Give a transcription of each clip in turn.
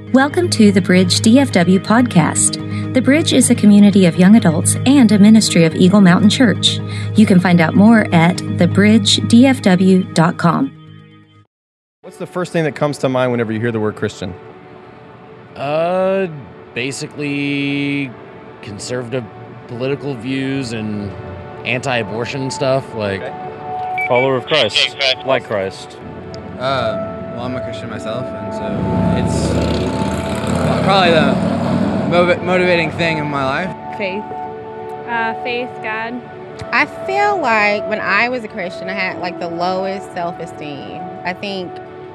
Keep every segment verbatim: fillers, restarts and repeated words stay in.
Welcome to the Bridge D F W podcast. The Bridge is a community of young adults and a ministry of Eagle Mountain Church. You can find out more at the bridge d f w dot com. What's the first thing that comes to mind whenever you hear the word Christian? Uh, basically conservative political views and anti-abortion stuff, like Okay. Follower of Christ, like Christ. Um, well, I'm a Christian myself, and so it's probably the motiv- motivating thing in my life. Faith. Uh, faith, God. I feel like when I was a Christian, I had like the lowest self-esteem. I think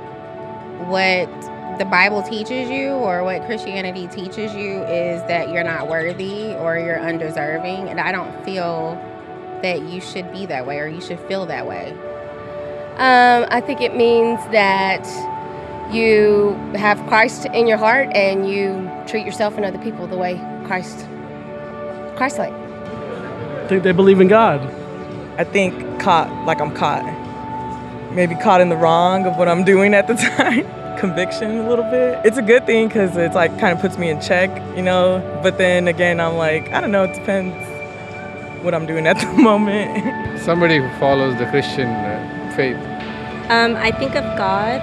what the Bible teaches you or what Christianity teaches you is that you're not worthy or you're undeserving, and I don't feel that you should be that way or you should feel that way. Um, I think it means that you have Christ in your heart and you treat yourself and other people the way Christ, Christ-like. I think they believe in God. I think caught, like I'm caught. Maybe caught in the wrong of what I'm doing at the time. Conviction a little bit. It's a good thing because it's like kind of puts me in check, you know, but then again, I'm like, I don't know, it depends what I'm doing at the moment. Somebody who follows the Christian uh, faith. Um, I think of God.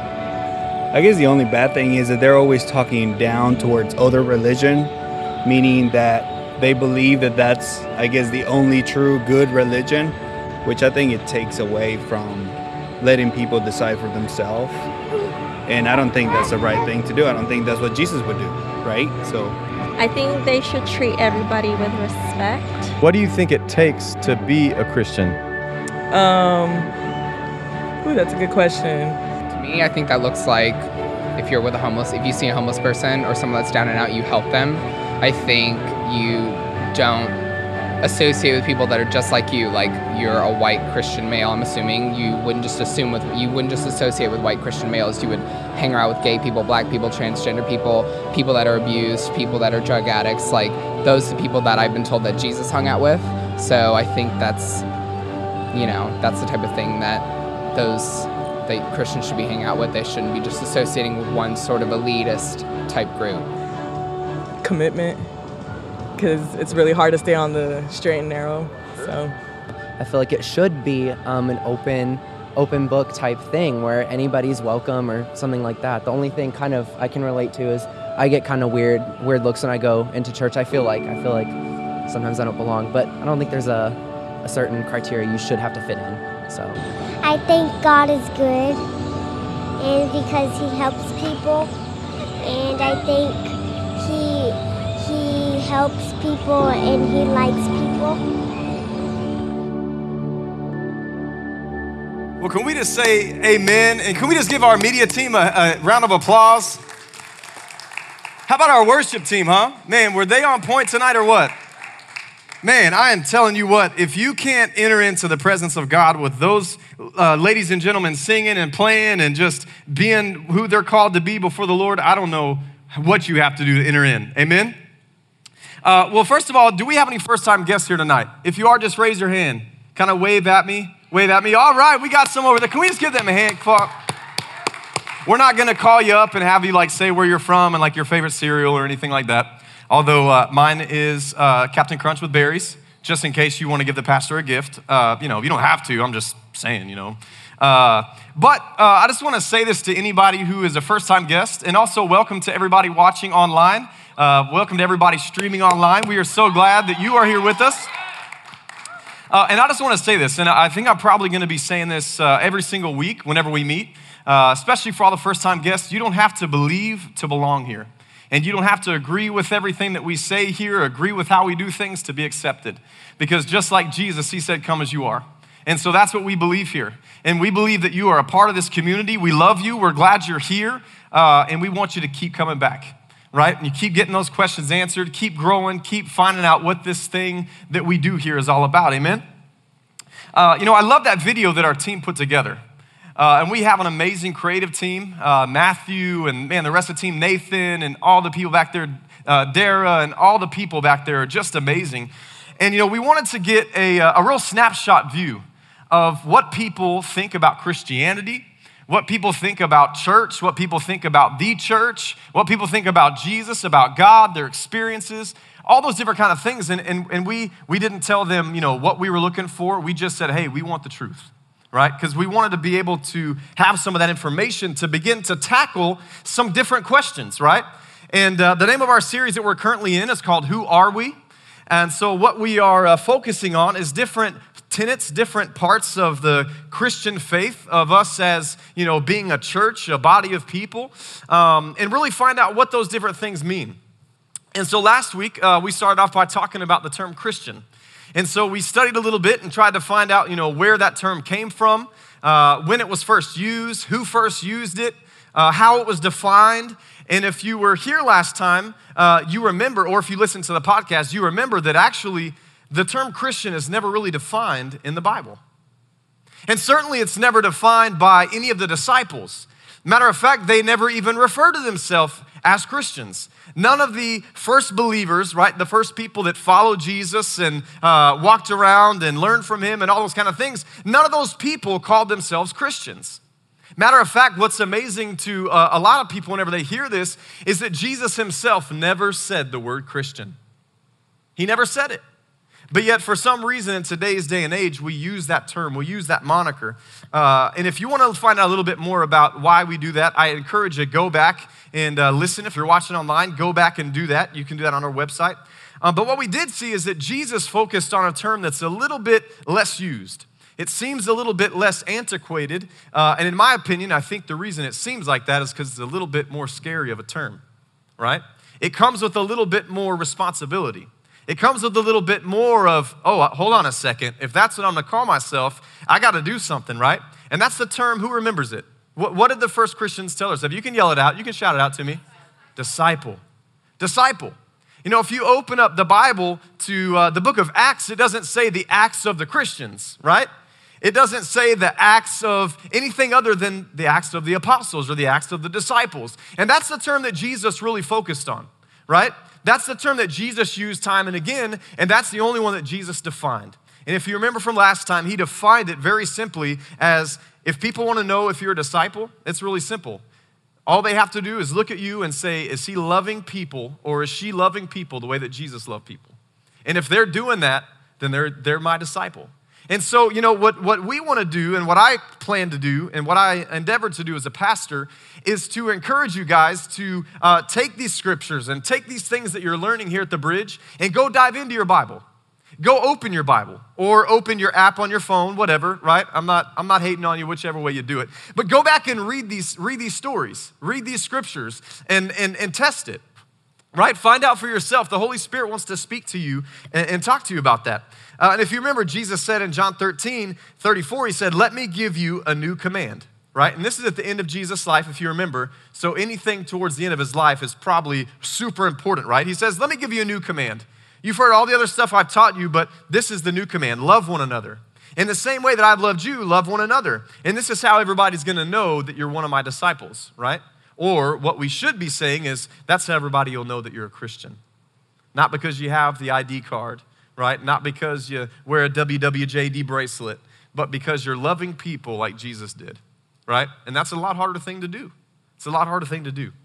I guess the only bad thing is that they're always talking down towards other religion, meaning that they believe that that's, I guess, the only true good religion, which I think it takes away from letting people decide for themselves. And I don't think that's the right thing to do. I don't think that's what Jesus would do, right? So I think they should treat everybody with respect. What do you think it takes to be a Christian? Um, ooh, that's a good question. To me, I think that looks like if you're with a homeless, if you see a homeless person or someone that's down and out, you help them. I think you don't associate with people that are just like you, like you're a white Christian male. I'm assuming you wouldn't just assume with, you wouldn't just associate with white Christian males. You would hang around with gay people, black people, transgender people, people that are abused, people that are drug addicts. Like those are the people that I've been told that Jesus hung out with. So I think that's, you know, that's the type of thing that those that Christians should be hanging out with. They shouldn't be just associating with one sort of elitist type group. Commitment, because it's really hard to stay on the straight and narrow. So I feel like it should be um, an open open book type thing where anybody's welcome or something like that. The only thing kind of I can relate to is I get kind of weird weird looks when I go into church. I feel like I feel like sometimes I don't belong, but I don't think there's a, a certain criteria you should have to fit in. So I think God is good, and because he helps people, and I think he he helps people and he likes people. Well, can we just say amen? And can we just give our media team a, a round of applause? How about our worship team, huh? Man, were they on point tonight or what? Man, I am telling you what, if you can't enter into the presence of God with those uh, ladies and gentlemen singing and playing and just being who they're called to be before the Lord, I don't know what you have to do to enter in. Amen? Uh, well, first of all, do we have any first-time guests here tonight? If you are, just raise your hand. Kind of wave at me. Wave at me. All right, we got some over there. Can we just give them a hand? We're not going to call you up and have you like say where you're from and like your favorite cereal or anything like that. Although uh, mine is uh, Captain Crunch with berries, just in case you want to give the pastor a gift. Uh, you know, you don't have to. I'm just saying, you know. Uh, but uh, I just want to say this to anybody who is a first-time guest, and also welcome to everybody watching online. Uh, welcome to everybody streaming online. We are so glad that you are here with us. Uh, and I just want to say this, and I think I'm probably going to be saying this uh, every single week whenever we meet, uh, especially for all the first-time guests. You don't have to believe to belong here. And you don't have to agree with everything that we say here, agree with how we do things to be accepted. Because just like Jesus, he said, come as you are. And so that's what we believe here. And we believe that you are a part of this community. We love you. We're glad you're here. Uh, and we want you to keep coming back, right? And you keep getting those questions answered, keep growing, keep finding out what this thing that we do here is all about. Amen? Uh, you know, I love that video that our team put together. Uh, and we have an amazing creative team, uh, Matthew and man, the rest of the team, Nathan and all the people back there, uh, Dara and all the people back there are just amazing. And, you know, we wanted to get a, a real snapshot view of what people think about Christianity, what people think about church, what people think about the church, what people think about Jesus, about God, their experiences, all those different kind of things. And, and, and we, we didn't tell them, you know, what we were looking for. We just said, hey, we want the truth, right? Because we wanted to be able to have some of that information to begin to tackle some different questions, right? And uh, the name of our series that we're currently in is called Who Are We? And so what we are uh, focusing on is different tenets, different parts of the Christian faith of us as, you know, being a church, a body of people, um, and really find out what those different things mean. And so last week, uh, we started off by talking about the term Christian. And so we studied a little bit and tried to find out, you know, where that term came from, uh, when it was first used, who first used it, uh, how it was defined. And if you were here last time, uh, you remember, or if you listened to the podcast, you remember that actually the term Christian is never really defined in the Bible. And certainly it's never defined by any of the disciples. Matter of fact, they never even refer to themselves as Christians. None of the first believers, right, the first people that followed Jesus and uh, walked around and learned from him and all those kind of things, none of those people called themselves Christians. Matter of fact, what's amazing to uh, a lot of people whenever they hear this is that Jesus himself never said the word Christian. He never said it. But yet, for some reason, in today's day and age, we use that term, we use that moniker. Uh, and if you want to find out a little bit more about why we do that, I encourage you to go back and uh, listen. If you're watching online, go back and do that. You can do that on our website. Um, but what we did see is that Jesus focused on a term that's a little bit less used. It seems a little bit less antiquated. Uh, and in my opinion, I think the reason it seems like that is because it's a little bit more scary of a term, right? It comes with a little bit more responsibility. It comes with a little bit more of, oh, hold on a second. If that's what I'm going to call myself, I got to do something, right? And that's the term, who remembers it? What, what did the first Christians tell us? If you can yell it out, you can shout it out to me. Disciple. Disciple. You know, if you open up the Bible to uh, the book of Acts, it doesn't say the acts of the Christians, right? It doesn't say the acts of anything other than the acts of the apostles or the acts of the disciples. And that's the term that Jesus really focused on, right? That's the term that Jesus used time and again, and that's the only one that Jesus defined. And if you remember from last time, he defined it very simply as, if people want to know if you're a disciple, it's really simple. All they have to do is look at you and say, is he loving people or is she loving people the way that Jesus loved people? And if they're doing that, then they're, they're my disciple. And so, you know, what, what we want to do and what I plan to do and what I endeavored to do as a pastor is to encourage you guys to uh, take these scriptures and take these things that you're learning here at the Bridge and go dive into your Bible. Go open your Bible or open your app on your phone, whatever, right? I'm not, I'm not hating on you whichever way you do it. But go back and read these, read these stories, read these scriptures and, and, and test it, right? Find out for yourself. The Holy Spirit wants to speak to you and, and talk to you about that. Uh, and if you remember, Jesus said in John thirteen, thirty-four, he said, let me give you a new command, right? And this is at the end of Jesus' life, if you remember. So anything towards the end of his life is probably super important, right? He says, let me give you a new command. You've heard all the other stuff I've taught you, but this is the new command. Love one another. In the same way that I've loved you, love one another. And this is how everybody's going to know that you're one of my disciples, right? Or what we should be saying is, that's how everybody will know that you're a Christian. Not because you have the I D card, right? Not because you wear a W W J D bracelet, but because you're loving people like Jesus did, right? And that's a lot harder thing to do. It's a lot harder thing to do.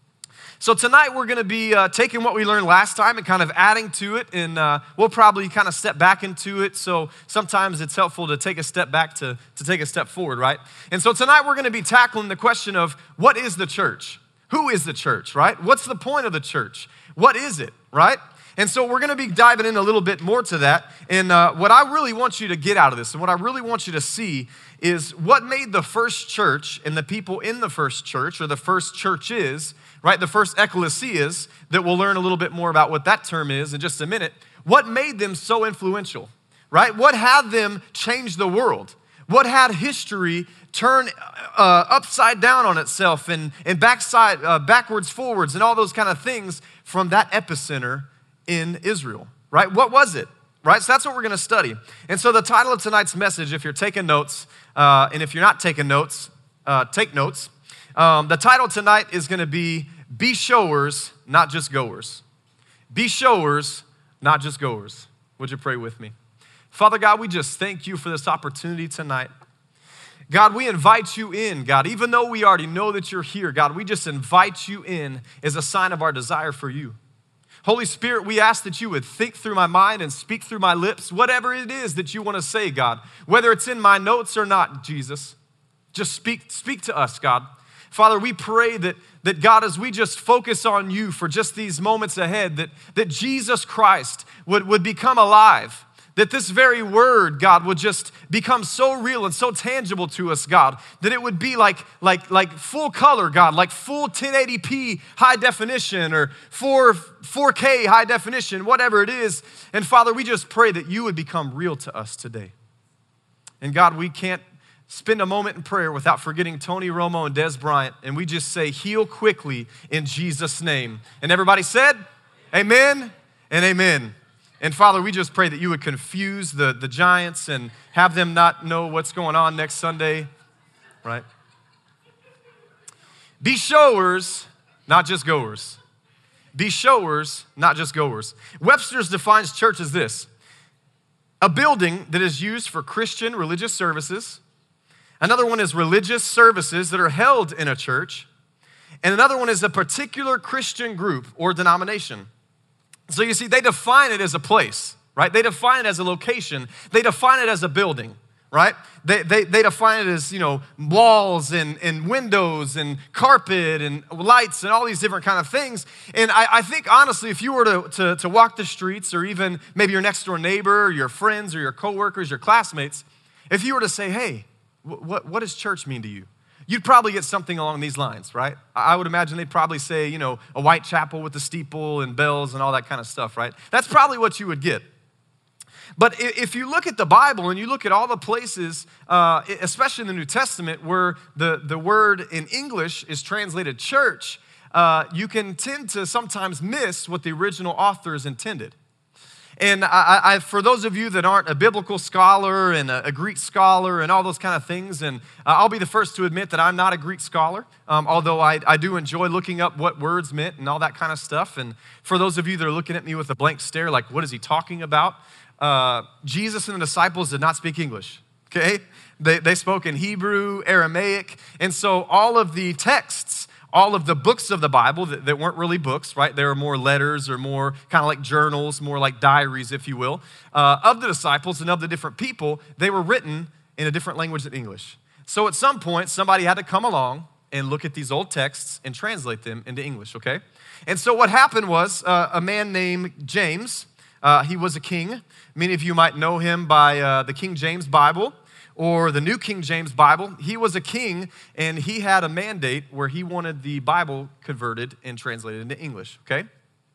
So tonight we're going to be uh, taking what we learned last time and kind of adding to it, and uh, we'll probably kind of step back into it. So sometimes it's helpful to take a step back to, to take a step forward, right? And so tonight we're going to be tackling the question of, what is the church? Who is the church, right? What's the point of the church? What is it, right? And so we're going to be diving in a little bit more to that. And uh, what I really want you to get out of this and what I really want you to see is what made the first church and the people in the first church, or the first churches, right, the first ecclesias, that we'll learn a little bit more about what that term is in just a minute, what made them so influential, right? What had them change the world? What had history turn uh, upside down on itself and, and backside, uh, backwards, forwards, and all those kind of things from that epicenter in Israel, right? What was it, right? So that's what we're going to study. And so the title of tonight's message, if you're taking notes, uh, and if you're not taking notes, uh, take notes. Um, the title tonight is going to be, Be Showers, Not Just Goers. Be showers, not just goers. Would you pray with me? Father God, we just thank you for this opportunity tonight. God, we invite you in, God. Even though we already know that you're here, God, we just invite you in as a sign of our desire for you. Holy Spirit, we ask that you would think through my mind and speak through my lips, whatever it is that you want to say, God. Whether it's in my notes or not, Jesus, just speak, speak to us, God. Father, we pray that, that God, as we just focus on you for just these moments ahead, that, that Jesus Christ would, would become alive. That this very word, God, would just become so real and so tangible to us, God, that it would be like, like, like full color, God, like full ten eighty p high definition or four K high definition, whatever it is. And Father, we just pray that you would become real to us today. And God, we can't spend a moment in prayer without forgetting Tony Romo and Des Bryant. And we just say, heal quickly in Jesus' name. And everybody said, amen and amen. And Father, we just pray that you would confuse the, the giants and have them not know what's going on next Sunday, right? Be showers, not just goers. Be showers, not just goers. Webster's defines church as this: a building that is used for Christian religious services. Another one is religious services that are held in a church. And another one is a particular Christian group or denomination. So you see, they define it as a place, right? They define it as a location. They define it as a building, right? They, they, they define it as, you know, walls and, and windows and carpet and lights and all these different kind of things. And I, I think, honestly, if you were to, to, to walk the streets, or even maybe your next door neighbor or your friends or your coworkers, your classmates, if you were to say, hey, what, what does church mean to you? You'd probably get something along these lines, right? I would imagine they'd probably say, you know, a white chapel with the steeple and bells and all that kind of stuff, right? That's probably what you would get. But if you look at the Bible and you look at all the places, uh, especially in the New Testament, where the, the word in English is translated church, uh, you can tend to sometimes miss what the original authors intended. And I, I, for those of you that aren't a biblical scholar and a, a Greek scholar and all those kind of things, and uh, I'll be the first to admit that I'm not a Greek scholar, um, although I, I do enjoy looking up what words meant and all that kind of stuff. And for those of you that are looking at me with a blank stare, like, what is he talking about? Uh, Jesus and the disciples did not speak English, okay? They, they spoke in Hebrew, Aramaic, and so all of the texts, all of the books of the Bible that, that weren't really books, right? They were more letters or more kind of like journals, more like diaries, if you will, uh, of the disciples and of the different people. They were written in a different language than English. So at some point, somebody had to come along and look at these old texts and translate them into English, okay? And so what happened was uh, a man named James, uh, he was a king. Many of you might know him by uh, the King James Bible, or the New King James Bible. He was a king, and he had a mandate where he wanted the Bible converted and translated into English, okay?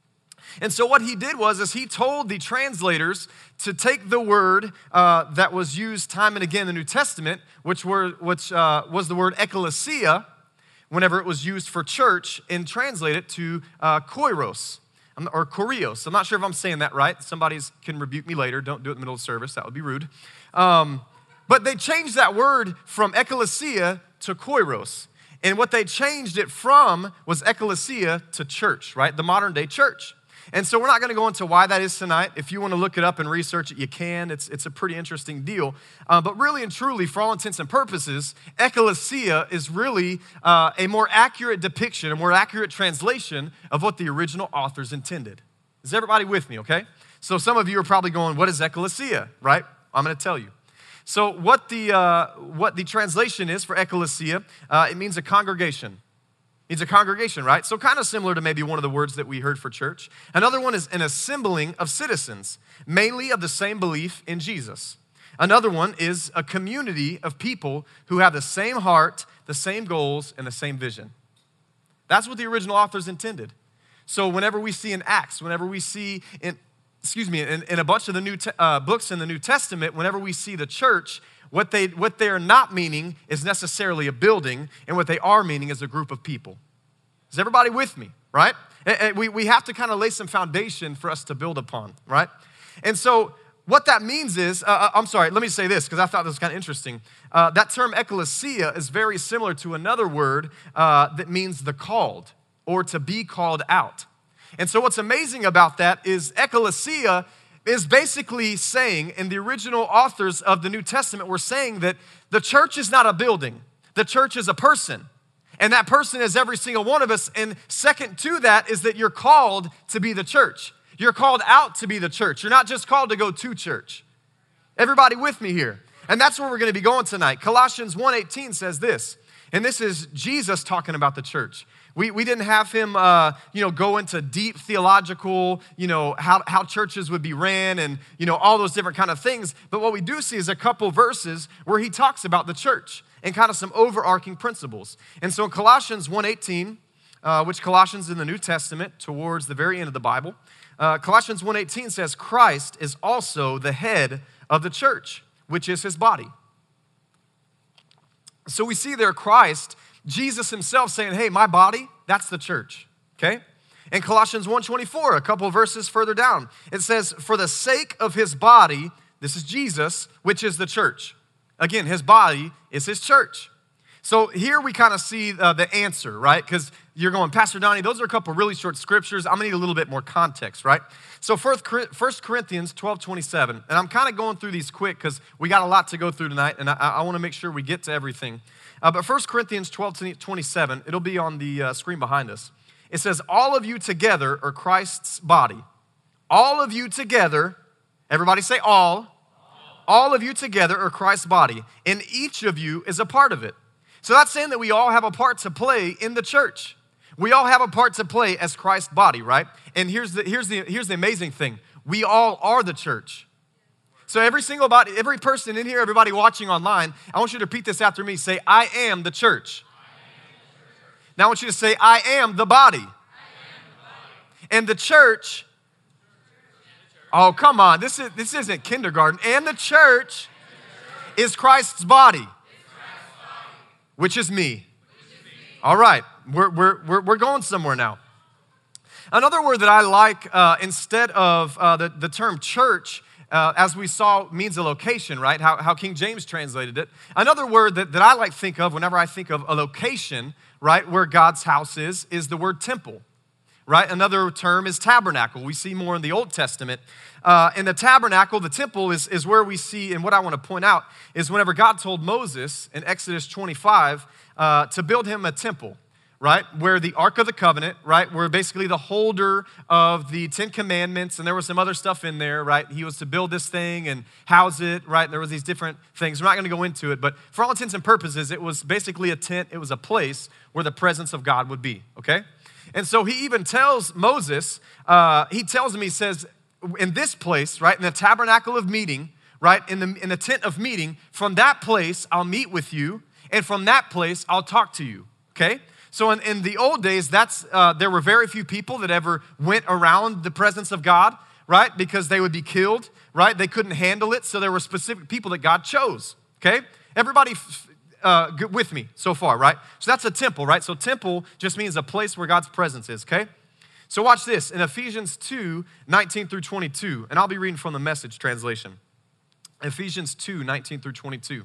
And so what he did was is he told the translators to take the word uh, that was used time and again in the New Testament, which, were, which uh, was the word ekklesia, whenever it was used for church, and translate it to uh, koiros, or kurios. I'm not sure if I'm saying that right. Somebody can rebuke me later. Don't do it in the middle of service. That would be rude. Um, But they changed that word from ekklesia to koiros. And what they changed it from was ekklesia to church, right? The modern day church. And so we're not going to go into why that is tonight. If you want to look it up and research it, you can. It's, it's a pretty interesting deal. Uh, but really and truly, for all intents and purposes, ekklesia is really uh, a more accurate depiction, a more accurate translation of what the original authors intended. Is everybody with me, okay? So some of you are probably going, what is ekklesia, right? I'm going to tell you. So what the uh, what the translation is for ekklesia, uh, it means a congregation. It means a congregation, right? So kind of similar to maybe one of the words that we heard for church. Another one is an assembling of citizens, mainly of the same belief in Jesus. Another one is a community of people who have the same heart, the same goals, and the same vision. That's what the original authors intended. So whenever we see in Acts, whenever we see in excuse me, in, in a bunch of the new te- uh, books in the New Testament, whenever we see the church, what they what they are not meaning is necessarily a building, and what they are meaning is a group of people. Is everybody with me, right? And, and we, we have to kind of lay some foundation for us to build upon, right? And so what that means is, uh, I'm sorry, let me say this, because I thought this was kind of interesting. Uh, that term ekklesia is very similar to another word uh, that means the called, or to be called out. And so what's amazing about that is ekklesia is basically saying, and the original authors of the New Testament were saying that the church is not a building. The church is a person. And that person is every single one of us. And second to that is that you're called to be the church. You're called out to be the church. You're not just called to go to church. Everybody with me here? And that's where we're going to be going tonight. Colossians one eighteen says this, and this is Jesus talking about the church. We, we didn't have him, uh, you know, go into deep theological, you know, how, how churches would be ran and, you know, all those different kind of things. But what we do see is a couple verses where he talks about the church and kind of some overarching principles. And so in Colossians one eighteen, uh, which Colossians in the New Testament, towards the very end of the Bible, uh, Colossians one eighteen says, Christ is also the head of the church, which is his body. So we see there Christ, Jesus himself saying, hey, my body, that's the church, okay? In Colossians one twenty-four, a couple verses further down, it says, for the sake of his body, this is Jesus, which is the church. Again, his body is his church. So here we kind of see uh, the answer, right? Because you're going, Pastor Donnie, those are a couple really short scriptures. I'm going to need a little bit more context, right? So First Corinthians twelve twenty-seven, and I'm kind of going through these quick because we got a lot to go through tonight, and I, I want to make sure we get to everything. Uh, but First Corinthians twelve twenty-seven, it'll be on the uh, screen behind us. It says, all of you together are Christ's body. All of you together, everybody say all. All of you together are Christ's body, and each of you is a part of it. So that's saying that we all have a part to play in the church. We all have a part to play as Christ's body, right? And here's the, here's the, here's the amazing thing. We all are the church. So every single body, every person in here, everybody watching online, I want you to repeat this after me. Say, I am the church. Now I want you to say, I am the body. And the church, oh, come on. This, is, this isn't kindergarten. And the church is Christ's body, which is me. All right. We're, we're, we're, we're going somewhere now. Another word that I like, uh, instead of uh, the, the term church, uh, as we saw, means a location, right? How, how King James translated it. Another word that, that I like to think of whenever I think of a location, right, where God's house is, is the word temple, right? Another term is tabernacle. We see more in the Old Testament. Uh, in the tabernacle, the temple is, is where we see, and what I want to point out is whenever God told Moses in Exodus twenty-five uh, to build him a temple, right, where the Ark of the Covenant, right, where basically the holder of the Ten Commandments, and there was some other stuff in there, right, he was to build this thing and house it, right, and there was these different things. We're not going to go into it, but for all intents and purposes, it was basically a tent, it was a place where the presence of God would be, okay? And so he even tells Moses, uh, he tells him, he says, in this place, right, in the tabernacle of meeting, right, in the, in the tent of meeting, from that place I'll meet with you, and from that place I'll talk to you, okay? So in, in the old days, that's uh, there were very few people that ever went around the presence of God, right, because they would be killed, right? They couldn't handle it, so there were specific people that God chose, okay? Everybody uh, with me so far, right? So that's a temple, right? So temple just means a place where God's presence is, okay? So watch this, in Ephesians two, nineteen through twenty-two, and I'll be reading from the Message translation. Ephesians two, nineteen through twenty-two.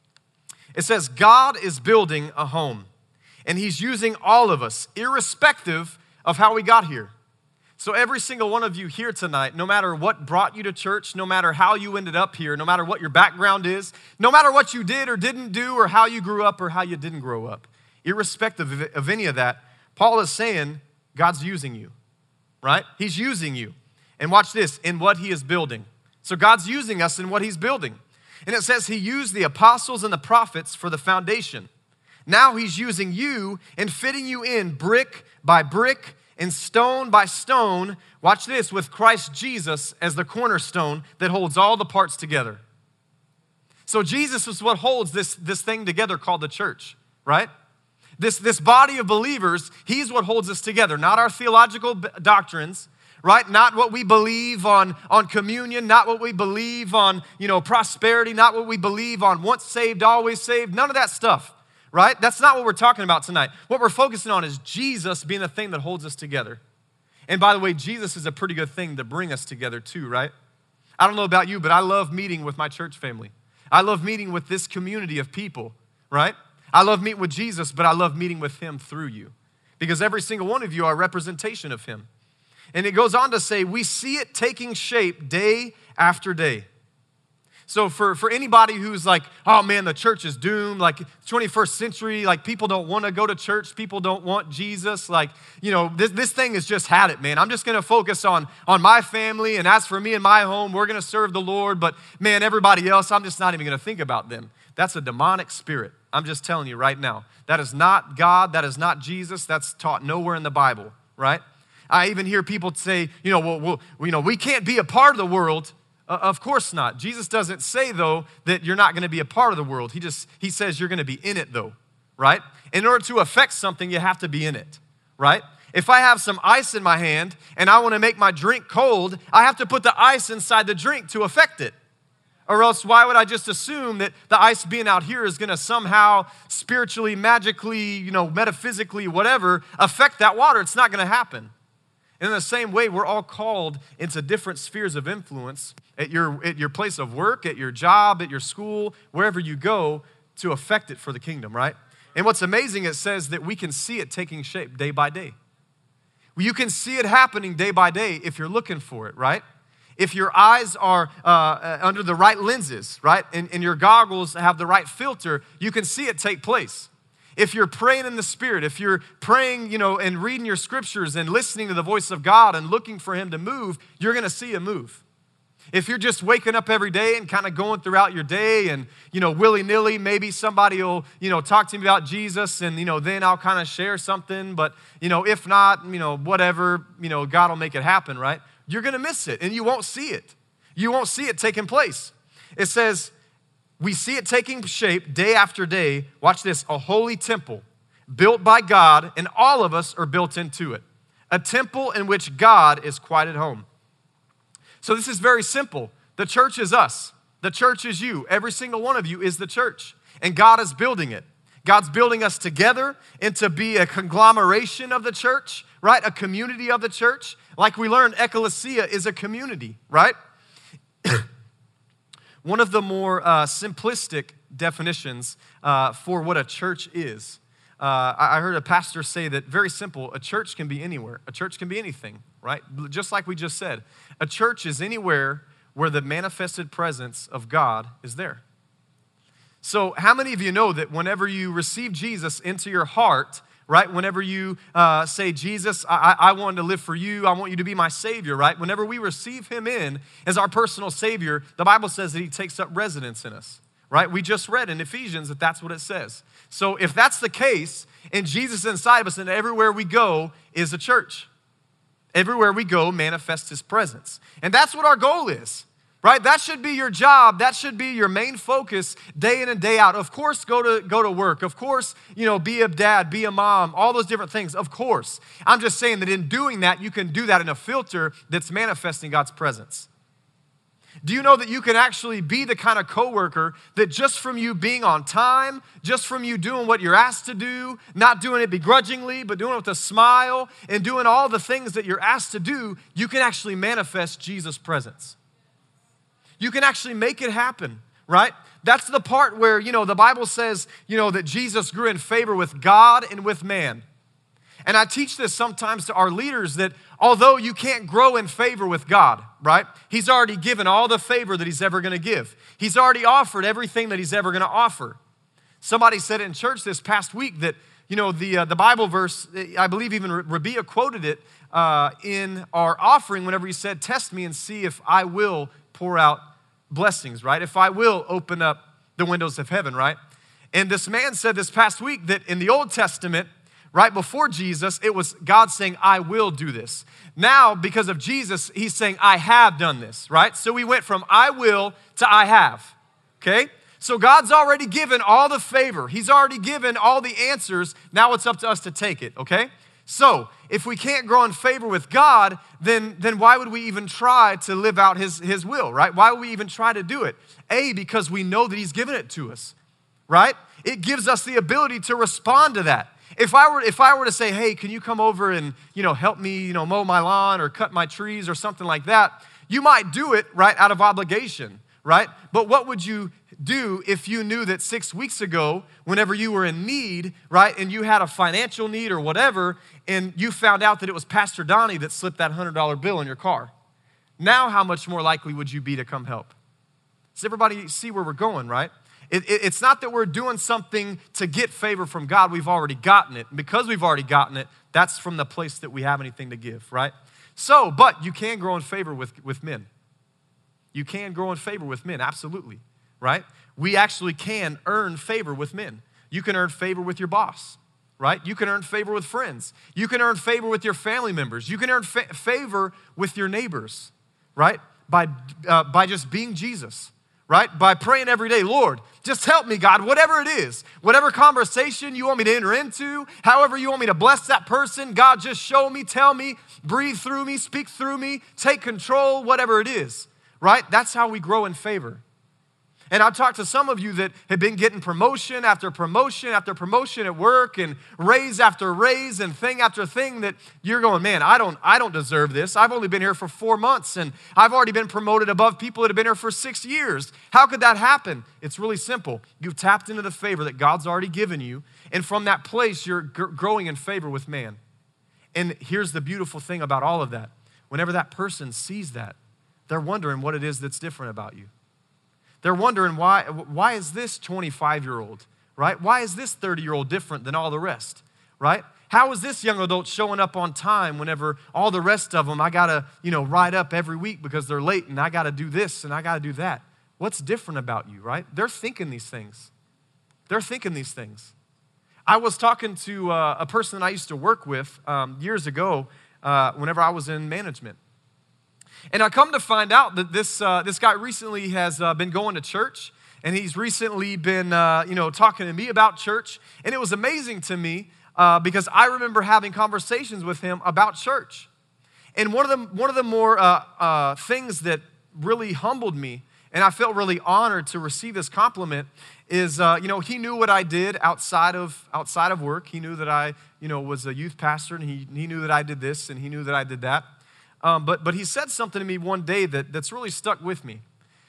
It says, God is building a home, and he's using all of us, irrespective of how we got here. So every single one of you here tonight, no matter what brought you to church, no matter how you ended up here, no matter what your background is, no matter what you did or didn't do or how you grew up or how you didn't grow up, irrespective of any of that, Paul is saying God's using you, right? He's using you. And watch this, in what he is building. So God's using us in what he's building. And it says he used the apostles and the prophets for the foundation. Now he's using you and fitting you in brick by brick and stone by stone. Watch this, with Christ Jesus as the cornerstone that holds all the parts together. So Jesus is what holds this, this thing together called the church, right? This, this body of believers, he's what holds us together, not our theological doctrines, right? Not what we believe on, on communion, not what we believe on, you know, prosperity, not what we believe on once saved, always saved, none of that stuff, right? That's not what we're talking about tonight. What we're focusing on is Jesus being the thing that holds us together. And by the way, Jesus is a pretty good thing to bring us together too, right? I don't know about you, but I love meeting with my church family. I love meeting with this community of people, right? I love meeting with Jesus, but I love meeting with him through you because every single one of you are a representation of him. And it goes on to say, we see it taking shape day after day. So for, for anybody who's like, oh man, the church is doomed, like twenty-first century, like people don't want to go to church, people don't want Jesus, like, you know, this, this thing has just had it, man. I'm just going to focus on, on my family, and as for me and my home, we're going to serve the Lord, but man, everybody else, I'm just not even going to think about them. That's a demonic spirit. I'm just telling you right now. That is not God, that is not Jesus, that's taught nowhere in the Bible, right? I even hear people say, you know, well, well you know, we can't be a part of the world. Uh, of course not. Jesus doesn't say, though, that you're not going to be a part of the world. He just, he says you're going to be in it, though, right? In order to affect something, you have to be in it, right? If I have some ice in my hand and I want to make my drink cold, I have to put the ice inside the drink to affect it. Or else why would I just assume that the ice being out here is going to somehow spiritually, magically, you know, metaphysically, whatever, affect that water? It's not going to happen. And in the same way, we're all called into different spheres of influence at your, at your place of work, at your job, at your school, wherever you go, to affect it for the kingdom, right? And what's amazing, it says that we can see it taking shape day by day. You can see it happening day by day if you're looking for it, right? If your eyes are uh, under the right lenses, right, and, and your goggles have the right filter, you can see it take place. If you're praying in the Spirit, if you're praying, you know, and reading your scriptures and listening to the voice of God and looking for Him to move, you're going to see Him move. If you're just waking up every day and kind of going throughout your day and, you know, willy-nilly, maybe somebody will, you know, talk to me about Jesus and, you know, then I'll kind of share something. But, you know, if not, you know, whatever, you know, God will make it happen, right? You're going to miss it and you won't see it. You won't see it taking place. It says, we see it taking shape day after day. Watch this, a holy temple built by God, and all of us are built into it. A temple in which God is quite at home. So this is very simple. The church is us. The church is you. Every single one of you is the church, and God is building it. God's building us together into be a conglomeration of the church, right? A community of the church. Like we learned, ecclesia is a community, right? One of the more uh, simplistic definitions uh, for what a church is, uh, I heard a pastor say that very simple, a church can be anywhere. A church can be anything, right? Just like we just said. A church is anywhere where the manifested presence of God is there. So how many of you know that whenever you receive Jesus into your heart, right? Whenever you uh, say, Jesus, I, I want to live for you. I want you to be my Savior, right? Whenever we receive Him in as our personal Savior, the Bible says that He takes up residence in us, right? We just read in Ephesians that that's what it says. So if that's the case, and Jesus inside of us, and everywhere we go is a church. Everywhere we go manifests His presence. And that's what our goal is. Right? That should be your job. That should be your main focus day in and day out. Of course, go to go to work. Of course, you know, be a dad, be a mom, all those different things. Of course. I'm just saying that in doing that, you can do that in a filter that's manifesting God's presence. Do you know that you can actually be the kind of coworker that just from you being on time, just from you doing what you're asked to do, not doing it begrudgingly, but doing it with a smile and doing all the things that you're asked to do, you can actually manifest Jesus' presence. You can actually make it happen, right? That's the part where, you know, the Bible says, you know, that Jesus grew in favor with God and with man. And I teach this sometimes to our leaders that although you can't grow in favor with God, right? He's already given all the favor that He's ever going to give. He's already offered everything that He's ever going to offer. Somebody said in church this past week that, you know, the uh, the Bible verse, I believe even Rabia quoted it uh, in our offering whenever he said, test me and see if I will pour out blessings, right? If I will open up the windows of heaven, right? And this man said this past week that in the Old Testament, right before Jesus, it was God saying, I will do this. Now, because of Jesus, He's saying, I have done this, right? So we went from I will to I have, okay? So God's already given all the favor. He's already given all the answers. Now it's up to us to take it, okay? So if we can't grow in favor with God, then, then why would we even try to live out his, his will, right? Why would we even try to do it? A, because we know that He's given it to us, right? It gives us the ability to respond to that. If I were, if I were to say, hey, can you come over and, you know, help me, you know, mow my lawn or cut my trees or something like that, you might do it, right, out of obligation, right? But what would you do if you knew that six weeks ago, whenever you were in need, right, and you had a financial need or whatever, and you found out that it was Pastor Donnie that slipped that one hundred dollar bill in your car? Now how much more likely would you be to come help? Does everybody see where we're going, right? It, it, it's not that we're doing something to get favor from God. We've already gotten it. And because we've already gotten it, that's from the place that we have anything to give, right? So, but you can grow in favor with, with men. You can grow in favor with men, absolutely, right? We actually can earn favor with men. You can earn favor with your boss, right? You can earn favor with friends. You can earn favor with your family members. You can earn fa- favor with your neighbors, right? By, uh, by just being Jesus. Right? By praying every day, Lord, just help me, God, whatever it is, whatever conversation you want me to enter into, however you want me to bless that person, God, just show me, tell me, breathe through me, speak through me, take control, whatever it is, right? That's how we grow in favor. And I've talked to some of you that have been getting promotion after promotion after promotion at work and raise after raise and thing after thing that you're going, man, I don't, I don't deserve this. I've only been here for four months and I've already been promoted above people that have been here for six years. How could that happen? It's really simple. You've tapped into the favor that God's already given you. And from that place, you're g- growing in favor with man. And here's the beautiful thing about all of that. Whenever that person sees that, they're wondering what it is that's different about you. They're wondering, why, why is this twenty-five-year-old, right? Why is this thirty-year-old different than all the rest, right? How is this young adult showing up on time whenever all the rest of them, I got to, you know, ride up every week because they're late and I got to do this and I got to do that? What's different about you, right? They're thinking these things. They're thinking these things. I was talking to uh, a person that I used to work with um, years ago uh, whenever I was in management. And I come to find out that this uh, this guy recently has uh, been going to church, and he's recently been uh, you know talking to me about church. And it was amazing to me uh, because I remember having conversations with him about church. And one of the one of the more uh, uh, things that really humbled me, and I felt really honored to receive this compliment, is uh, you know he knew what I did outside of outside of work. He knew that I you know was a youth pastor, and he he knew that I did this, and he knew that I did that. Um, but but he said something to me one day that, that's really stuck with me.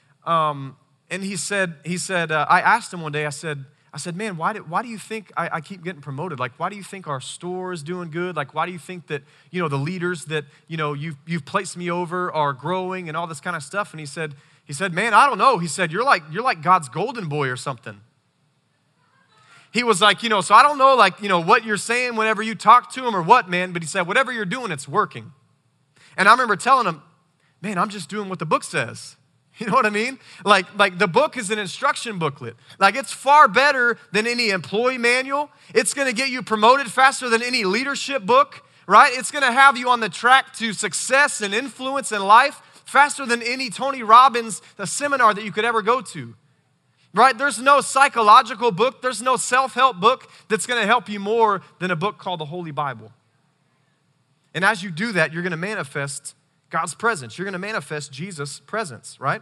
Um, and he said, he said uh, I asked him one day, I said, I said, man, why do, why do you think I, I keep getting promoted? Like, why do you think our store is doing good? Like, why do you think that, you know, the leaders that, you know, you've, you've placed me over are growing and all this kind of stuff? And he said, he said, man, I don't know. He said, you're like, you're like God's golden boy or something. He was like, you know, so I don't know, like, you know, what you're saying whenever you talk to him or what, man. But he said, whatever you're doing, it's working. And I remember telling him, man, I'm just doing what the book says. You know what I mean? Like, like the book is an instruction booklet. Like, it's far better than any employee manual. It's going to get you promoted faster than any leadership book, right? It's going to have you on the track to success and influence in life faster than any Tony Robbins the seminar that you could ever go to, right? There's no psychological book. There's no self-help book that's going to help you more than a book called the Holy Bible. And as you do that, you're going to manifest God's presence. You're going to manifest Jesus' presence, right?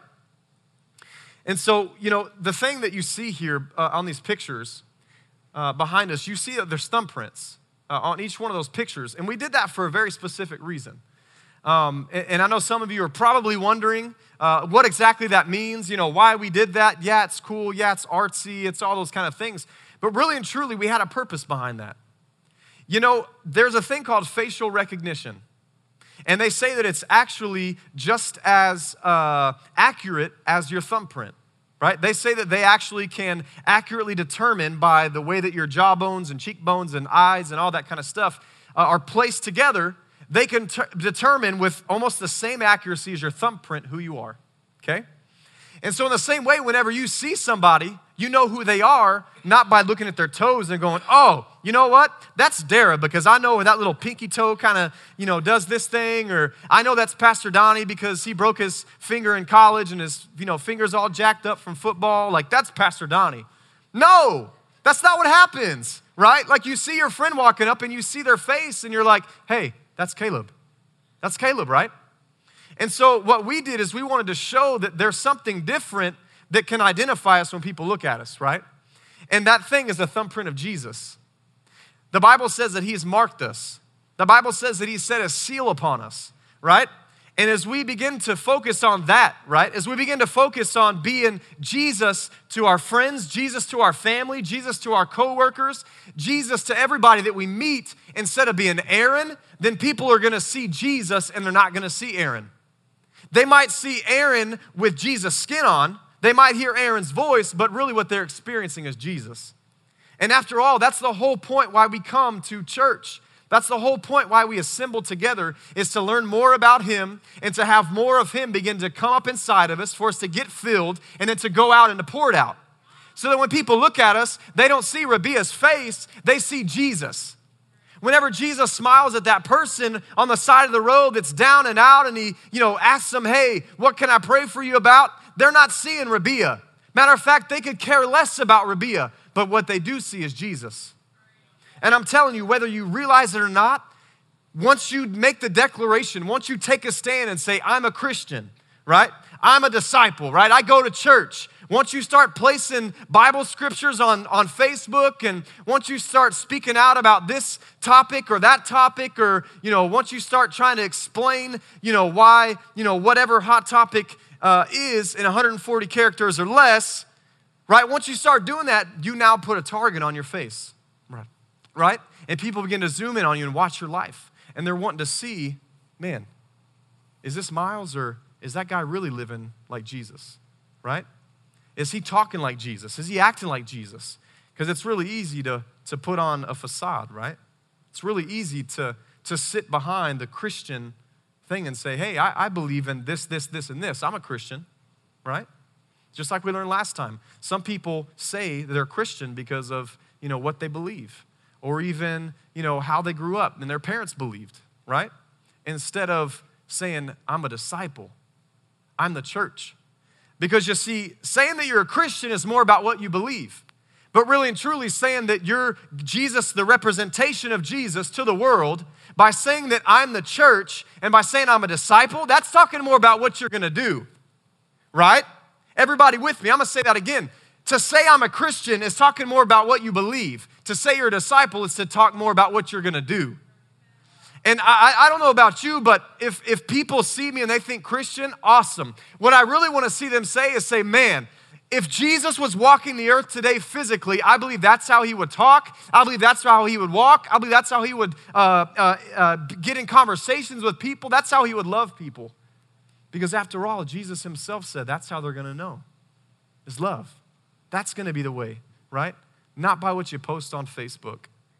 And so, you know, the thing that you see here uh, on these pictures uh, behind us, you see that there's thumbprints uh, on each one of those pictures. And we did that for a very specific reason. Um, and, and I know some of you are probably wondering uh, what exactly that means, you know, why we did that. Yeah, it's cool. Yeah, it's artsy. It's all those kind of things. But really and truly, we had a purpose behind that. You know, there's a thing called facial recognition. And they say that it's actually just as uh, accurate as your thumbprint, right? They say that they actually can accurately determine by the way that your jawbones and cheekbones and eyes and all that kind of stuff uh, are placed together, they can ter- determine with almost the same accuracy as your thumbprint who you are, okay? And so in the same way, whenever you see somebody, you know who they are, not by looking at their toes and going, oh, you know what? That's Dara because I know that little pinky toe kind of, you know, does this thing. Or I know that's Pastor Donnie because he broke his finger in college and his, you know, finger's all jacked up from football. Like, that's Pastor Donnie. No, that's not what happens, right? Like, you see your friend walking up and you see their face and you're like, hey, that's Caleb. That's Caleb, right? And so what we did is we wanted to show that there's something different that can identify us when people look at us, right? And that thing is the thumbprint of Jesus. The Bible says that he's marked us. The Bible says that he set a seal upon us, right? And as we begin to focus on that, right? As we begin to focus on being Jesus to our friends, Jesus to our family, Jesus to our coworkers, Jesus to everybody that we meet, instead of being Aaron, then people are gonna see Jesus and they're not gonna see Aaron. They might see Aaron with Jesus' skin on. They might hear Aaron's voice, but really what they're experiencing is Jesus. And after all, that's the whole point why we come to church. That's the whole point why we assemble together, is to learn more about him and to have more of him begin to come up inside of us for us to get filled and then to go out and to pour it out. So that when people look at us, they don't see Rabia's face, they see Jesus. Whenever Jesus smiles at that person on the side of the road that's down and out and he, you know, asks them, hey, what can I pray for you about? They're not seeing Rabia. Matter of fact, they could care less about Rabia, but what they do see is Jesus. And I'm telling you, whether you realize it or not, once you make the declaration, once you take a stand and say, I'm a Christian, right? I'm a disciple, right? I go to church. Once you start placing Bible scriptures on, on Facebook, and once you start speaking out about this topic or that topic, or, you know, once you start trying to explain, you know, why, you know, whatever hot topic uh, is in one hundred forty characters or less, right? Once you start doing that, you now put a target on your face. Right? And people begin to zoom in on you and watch your life. And they're wanting to see, man, is this Miles, or is that guy really living like Jesus? Right? Is he talking like Jesus? Is he acting like Jesus? Because it's really easy to, to put on a facade, right? It's really easy to, to sit behind the Christian thing and say, hey, I, I believe in this, this, this, and this. I'm a Christian, right? Just like we learned last time. Some people say they're Christian because of, you know, what they believe, or even, you know, how they grew up and their parents believed, right? Instead of saying, I'm a disciple, I'm the church. Because you see, saying that you're a Christian is more about what you believe. But really and truly saying that you're Jesus, the representation of Jesus to the world, by saying that I'm the church and by saying I'm a disciple, that's talking more about what you're gonna do, right? Everybody with me, I'm gonna say that again. To say I'm a Christian is talking more about what you believe. To say you're a disciple is to talk more about what you're gonna do. And I, I don't know about you, but if, if people see me and they think Christian, awesome. What I really wanna see them say is say, man, if Jesus was walking the earth today physically, I believe that's how he would talk. I believe that's how he would walk. I believe that's how he would uh, uh, uh, get in conversations with people. That's how he would love people. Because after all, Jesus himself said that's how they're gonna know, is love. That's gonna be the way, right? Not by what you post on Facebook,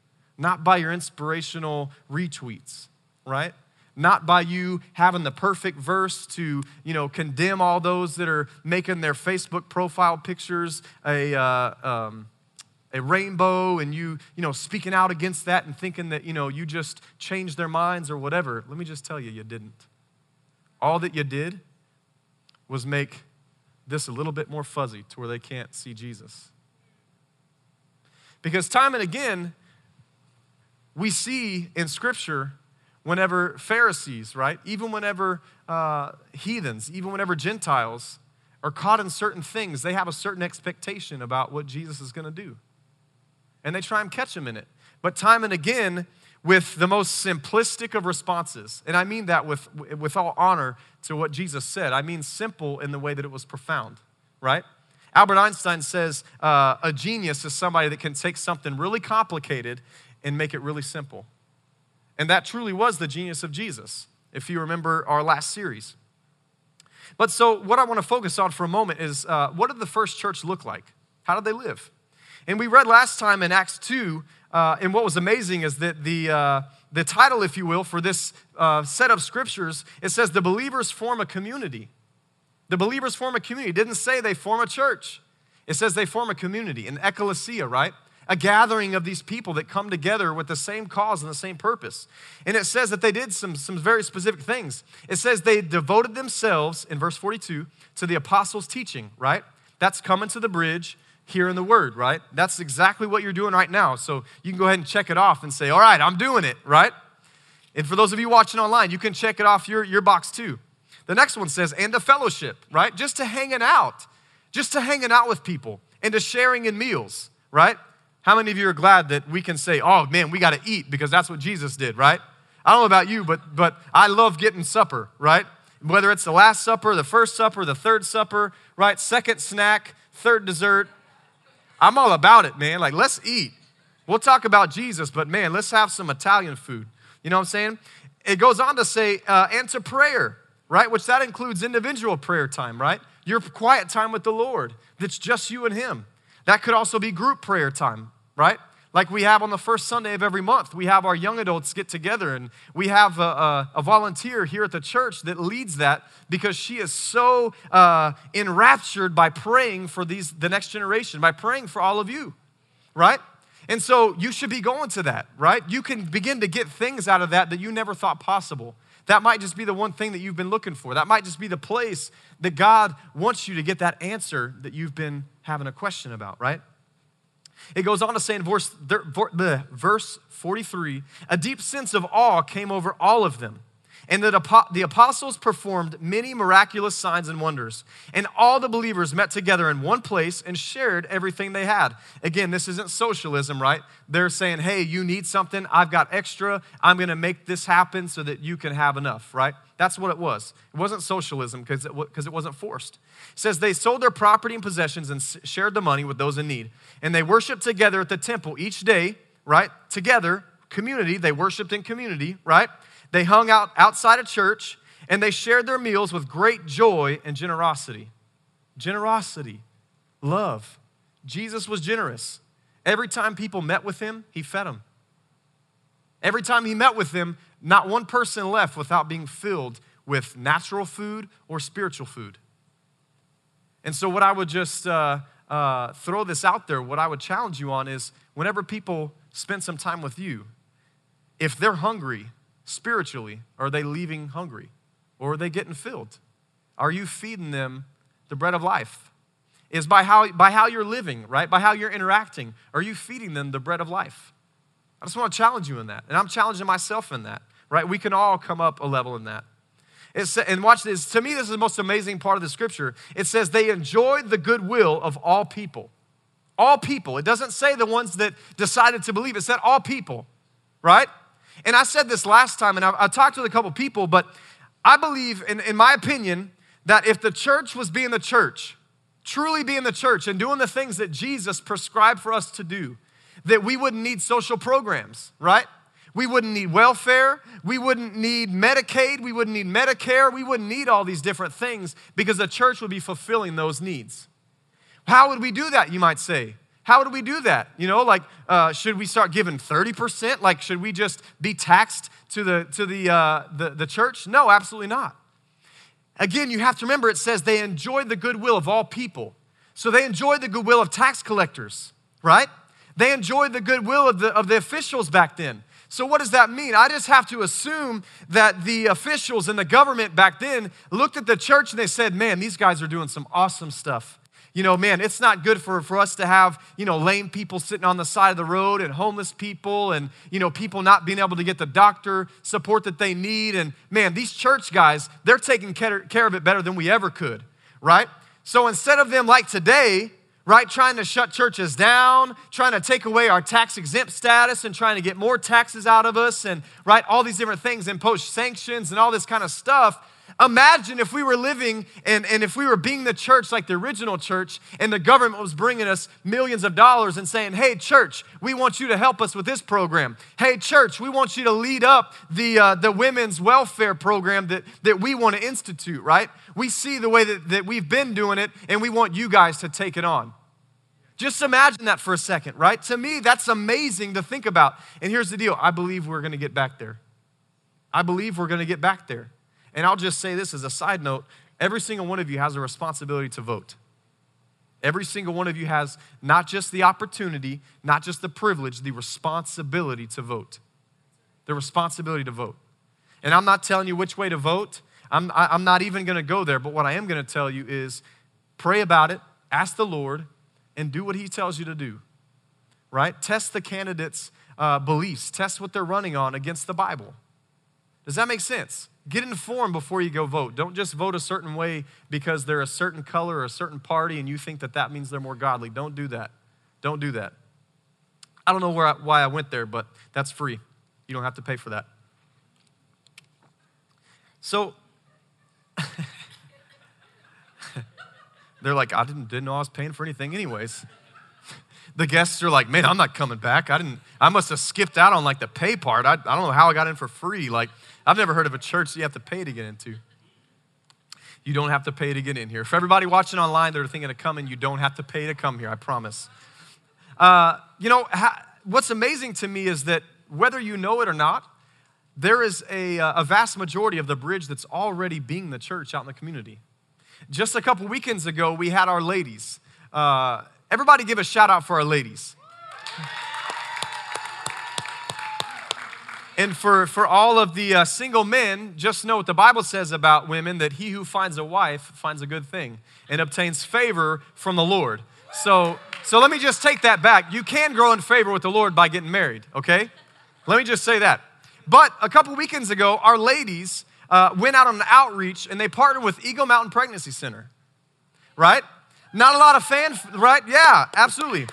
not by your inspirational retweets, right? Not by you having the perfect verse to, you know, condemn all those that are making their Facebook profile pictures a uh, um, a rainbow, and you, you know, speaking out against that and thinking that, you know, you just changed their minds or whatever. Let me just tell you, you didn't. All that you did was make this a little bit more fuzzy to where they can't see Jesus. Because time and again, we see in Scripture whenever Pharisees, right, even whenever uh, heathens, even whenever Gentiles are caught in certain things, they have a certain expectation about what Jesus is going to do. And they try and catch him in it. But time and again, with the most simplistic of responses, and I mean that with, with all honor to what Jesus said. I mean simple in the way that it was profound, right? Albert Einstein says uh, a genius is somebody that can take something really complicated and make it really simple. And that truly was the genius of Jesus, if you remember our last series. But so what I want to focus on for a moment is uh, what did the first church look like? How did they live? And we read last time in Acts two, uh, and what was amazing is that the, uh, the title, if you will, for this uh, set of scriptures, it says the believers form a community. The believers form a community. It didn't say they form a church. It says they form a community, an ecclesia, right? A gathering of these people that come together with the same cause and the same purpose. And it says that they did some, some very specific things. It says they devoted themselves, in verse forty-two, to the apostles' teaching, right? That's coming to the bridge, hearing the word, right? That's exactly what you're doing right now. So you can go ahead and check it off and say, all right, I'm doing it, right? And for those of you watching online, you can check it off your, your box too. The next one says, and to fellowship, right? Just to hanging out, just to hanging out with people and to sharing in meals, right? How many of you are glad that we can say, oh man, we got to eat because that's what Jesus did, right? I don't know about you, but but I love getting supper, right? Whether it's the Last Supper, the First Supper, the Third Supper, right? Second snack, third dessert. I'm all about it, man. Like, let's eat. We'll talk about Jesus, but man, let's have some Italian food. You know what I'm saying? It goes on to say, uh, and to prayer, right? Which that includes individual prayer time, right? Your quiet time with the Lord. That's just you and him. That could also be group prayer time, right? Like we have on the first Sunday of every month. We have our young adults get together, and we have a, a, a volunteer here at the church that leads that because she is so uh, enraptured by praying for these the next generation, by praying for all of you, right? And so you should be going to that, right? You can begin to get things out of that that you never thought possible. That might just be the one thing that you've been looking for. That might just be the place that God wants you to get that answer that you've been having a question about, right? It goes on to say in verse, verse forty-three, a deep sense of awe came over all of them, and that the apostles performed many miraculous signs and wonders. And all the believers met together in one place and shared everything they had. Again, this isn't socialism, right? They're saying, hey, you need something, I've got extra, I'm gonna make this happen so that you can have enough, right? That's what it was. It wasn't socialism because it, because it wasn't forced. It says they sold their property and possessions and shared the money with those in need. And they worshiped together at the temple each day, right? Together, community, they worshiped in community, right? They hung out outside of church, and they shared their meals with great joy and generosity. Generosity, love. Jesus was generous. Every time people met with him, he fed them. Every time he met with them, not one person left without being filled with natural food or spiritual food. And so what I would just uh, uh, throw this out there, what I would challenge you on is whenever people spend some time with you, if they're hungry spiritually, are they leaving hungry? Or are they getting filled? Are you feeding them the bread of life? Is by how, by how you're living, right? By how you're interacting, are you feeding them the bread of life? I just want to challenge you in that. And I'm challenging myself in that, right? We can all come up a level in that. It's, and watch this. To me, this is the most amazing part of the scripture. It says they enjoyed the goodwill of all people. All people. It doesn't say the ones that decided to believe. It said all people, right? And I said this last time, and I, I talked with a couple people, but I believe, in, in my opinion, that if the church was being the church, truly being the church and doing the things that Jesus prescribed for us to do, that we wouldn't need social programs, right? We wouldn't need welfare. We wouldn't need Medicaid. We wouldn't need Medicare. We wouldn't need all these different things because the church would be fulfilling those needs. How would we do that, you might say? How would we do that? You know, like, uh, should we start giving thirty percent? Like, should we just be taxed to the to the, uh, the the church? No, absolutely not. Again, you have to remember it says they enjoyed the goodwill of all people. So they enjoyed the goodwill of tax collectors, right? They enjoyed the goodwill of the of the officials back then. So what does that mean? I just have to assume that the officials and the government back then looked at the church and they said, man, these guys are doing some awesome stuff. You know, man, it's not good for, for us to have, you know, lame people sitting on the side of the road and homeless people and, you know, people not being able to get the doctor support that they need. And man, these church guys, they're taking care, care of it better than we ever could, right? So instead of them like today, right, trying to shut churches down, trying to take away our tax exempt status and trying to get more taxes out of us and, right, all these different things, impose sanctions and all this kind of stuff. Imagine if we were living and, and if we were being the church like the original church and the government was bringing us millions of dollars and saying, hey, church, we want you to help us with this program. Hey, church, we want you to lead up the, uh, the women's welfare program that, that we want to institute, right? We see the way that, that we've been doing it and we want you guys to take it on. Just imagine that for a second, right? To me, that's amazing to think about. And here's the deal. I believe we're going to get back there. I believe we're going to get back there. And I'll just say this as a side note, every single one of you has a responsibility to vote. Every single one of you has not just the opportunity, not just the privilege, the responsibility to vote. The responsibility to vote. And I'm not telling you which way to vote. I'm, I'm not even going to go there. But what I am going to tell you is pray about it, ask the Lord, and do what he tells you to do, right? Test the candidates' uh, beliefs. Test what they're running on against the Bible. Does that make sense? Get informed before you go vote. Don't just vote a certain way because they're a certain color or a certain party and you think that that means they're more godly. Don't do that. Don't do that. I don't know where I, why I went there, but that's free. You don't have to pay for that. So They're like, I didn't, didn't know I was paying for anything anyways. The guests are like, man, I'm not coming back. I didn't, I must have skipped out on like the pay part. I, I don't know how I got in for free. Like, I've never heard of a church that you have to pay to get into. You don't have to pay to get in here. For everybody watching online that are thinking of coming, you don't have to pay to come here, I promise. Uh, you know, ha- what's amazing to me is that whether you know it or not, there is a, a vast majority of the Bridge that's already being the church out in the community. Just a couple weekends ago, we had our ladies. Uh, everybody give a shout out for our ladies. And for, for all of the uh, single men, just know what the Bible says about women, that he who finds a wife finds a good thing and obtains favor from the Lord. So, so let me just take that back. You can grow in favor with the Lord by getting married, okay? Let me just say that. But a couple weekends ago, our ladies uh, went out on an outreach and they partnered with Eagle Mountain Pregnancy Center, right? Not a lot of fan, right? Yeah, absolutely.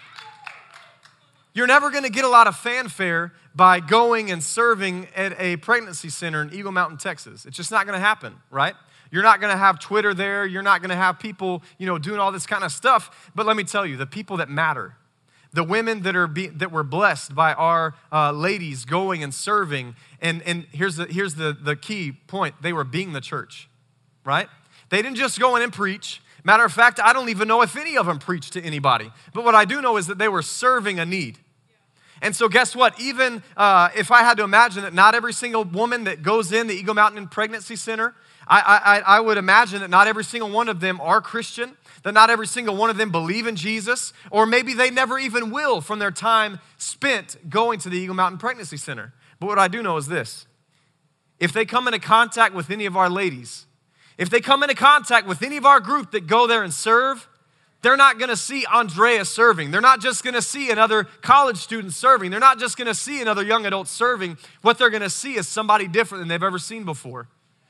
You're never going to get a lot of fanfare by going and serving at a pregnancy center in Eagle Mountain, Texas. It's just not going to happen, right? You're not going to have Twitter there. You're not going to have people, you know, doing all this kind of stuff. But let me tell you, the people that matter, the women that are be, that were blessed by our uh, ladies going and serving, and, and here's the here's the, the key point: they were being the church, right? They didn't just go in and preach. Matter of fact, I don't even know if any of them preached to anybody. But what I do know is that they were serving a need. And so guess what? Even uh, if I had to imagine that not every single woman that goes in the Eagle Mountain Pregnancy Center, I, I, I would imagine that not every single one of them are Christian, that not every single one of them believe in Jesus, or maybe they never even will from their time spent going to the Eagle Mountain Pregnancy Center. But what I do know is this: if they come into contact with any of our ladies, if they come into contact with any of our group that go there and serve, they're not going to see Andrea serving. They're not just going to see another college student serving. They're not just going to see another young adult serving. What they're going to see is somebody different than they've ever seen before,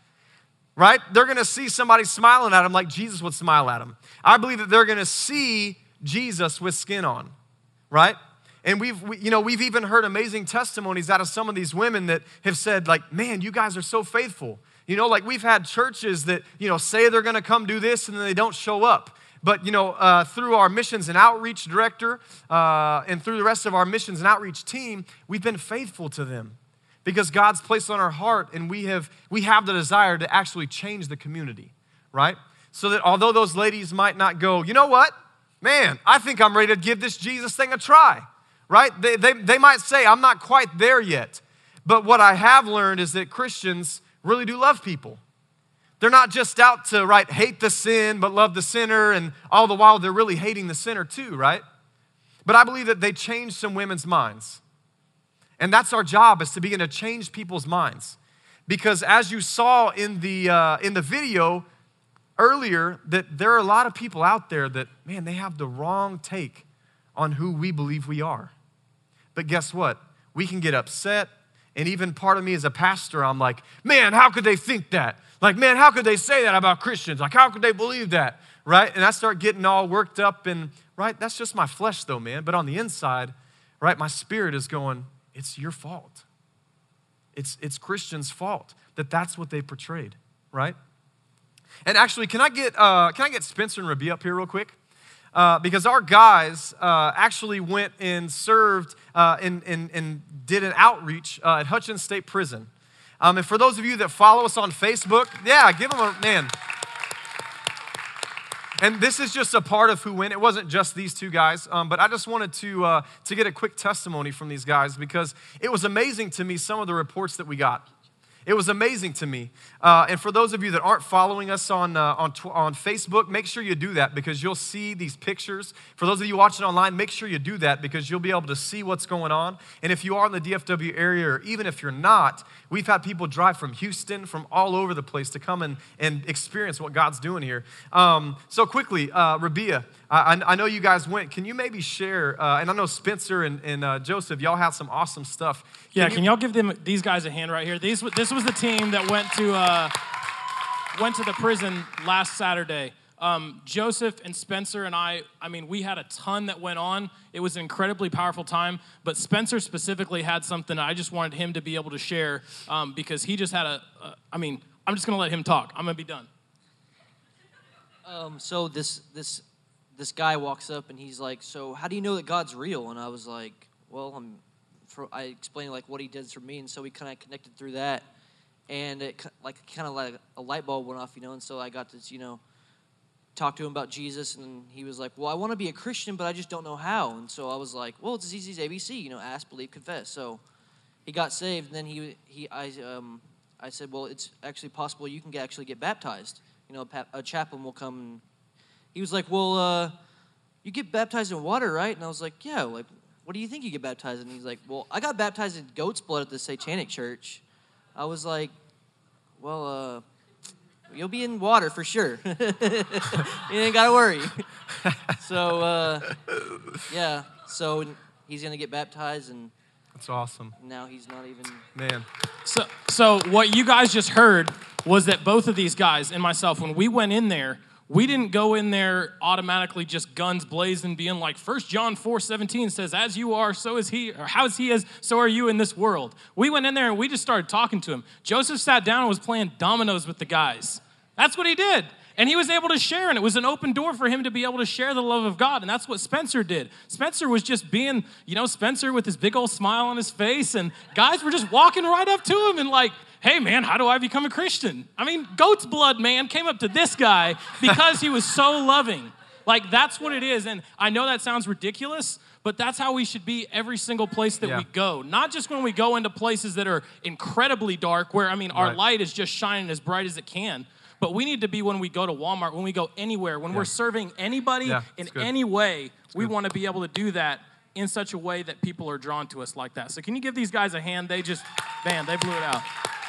right? They're going to see somebody smiling at them like Jesus would smile at them. I believe that they're going to see Jesus with skin on, right? And we've, we, you know, we've even heard amazing testimonies out of some of these women that have said, like, man, you guys are so faithful. You know, like we've had churches that, you know, say they're going to come do this and then they don't show up. But, you know, uh, through our missions and outreach director uh, and through the rest of our missions and outreach team, we've been faithful to them because God's placed on our heart, and we have we have the desire to actually change the community, right? So that although those ladies might not go, you know what, man, I think I'm ready to give this Jesus thing a try, right? They, they, they might say, I'm not quite there yet. But what I have learned is that Christians really do love people. They're not just out to, right, hate the sin, but love the sinner, and all the while they're really hating the sinner too, right? But I believe that they changed some women's minds. And that's our job, is to begin to change people's minds. Because as you saw in the, uh, in the video earlier, that there are a lot of people out there that, man, they have the wrong take on who we believe we are. But guess what? We can get upset, and even part of me as a pastor, I'm like, man, how could they think that? Like, man, how could they say that about Christians? Like, how could they believe that, right? And I start getting all worked up and, right, that's just my flesh though, man. But on the inside, right, my spirit is going, it's your fault. It's, it's Christians' fault that that's what they portrayed, right? And actually, can I get, uh, can I get Spencer and Rabi up here real quick? Uh, because our guys uh, actually went and served uh, and, and, and did an outreach uh, at Hutchins State Prison. Um, and for those of you that follow us on Facebook, yeah, give them a, man. And this is just a part of who went. It wasn't just these two guys, um, but I just wanted to, uh, to get a quick testimony from these guys because it was amazing to me, some of the reports that we got. It was amazing to me. Uh, and for those of you that aren't following us on, uh, on, tw- on Facebook, make sure you do that because you'll see these pictures. For those of you watching online, make sure you do that because you'll be able to see what's going on. And if you are in the D F W area, or even if you're not, we've had people drive from Houston, from all over the place to come and, and experience what God's doing here. Um, so quickly, uh, Rabia, I, I know you guys went. Can you maybe share, uh, and I know Spencer and, and uh, Joseph, y'all have some awesome stuff. Can yeah, you, can y'all give them these guys a hand right here? These, this was the team that went to uh, went to the prison last Saturday. Um, Joseph and Spencer and I, I mean, we had a ton that went on. It was an incredibly powerful time, but Spencer specifically had something I just wanted him to be able to share um, because he just had a, a, I mean, I'm just going to let him talk. I'm going to be done. Um, so this this this guy walks up and he's like, "So how do you know that God's real?" And I was like, "Well, I'm." For, I explained like what he did for me, and so we kind of connected through that, and it like kind of like a light bulb went off, you know. And so I got to you know talk to him about Jesus, and he was like, "Well, I want to be a Christian, but I just don't know how." And so I was like, "Well, it's as easy as A B C, you know, ask, believe, confess." So he got saved, and then he he I um I said, "Well, it's actually possible you can get, actually get baptized. You know, a, a chaplain will come." And he was like, "Well, uh, you get baptized in water, right?" And I was like, "Yeah, like, what do you think you get baptized in?" And he's like, "Well, I got baptized in goat's blood at the Satanic Church." I was like, "Well, uh, you'll be in water for sure. You ain't got to worry." So, uh, yeah, so he's going to get baptized, and that's awesome. Now he's not even... Man. So, so what you guys just heard was that both of these guys and myself, when we went in there, we didn't go in there automatically just guns blazing, being like, First John four seventeen says, "As you are, so is he," or "How is he as, so are you in this world." We went in there and we just started talking to him. Joseph sat down and was playing dominoes with the guys. That's what he did. And he was able to share, and it was an open door for him to be able to share the love of God, and that's what Spencer did. Spencer was just being, you know, Spencer with his big old smile on his face, and guys were just walking right up to him and like, "Hey, man, how do I become a Christian?" I mean, goat's blood, man, came up to this guy because he was so loving. Like, that's what it is, and I know that sounds ridiculous, but that's how we should be every single place that yeah. we go. Not just when we go into places that are incredibly dark, where, I mean, our right. light is just shining as bright as it can. But we need to be when we go to Walmart, when we go anywhere, when yeah. we're serving anybody yeah, in good. any way, it's we good. want to be able to do that in such a way that people are drawn to us like that. So can you give these guys a hand? They just, man, they blew it out.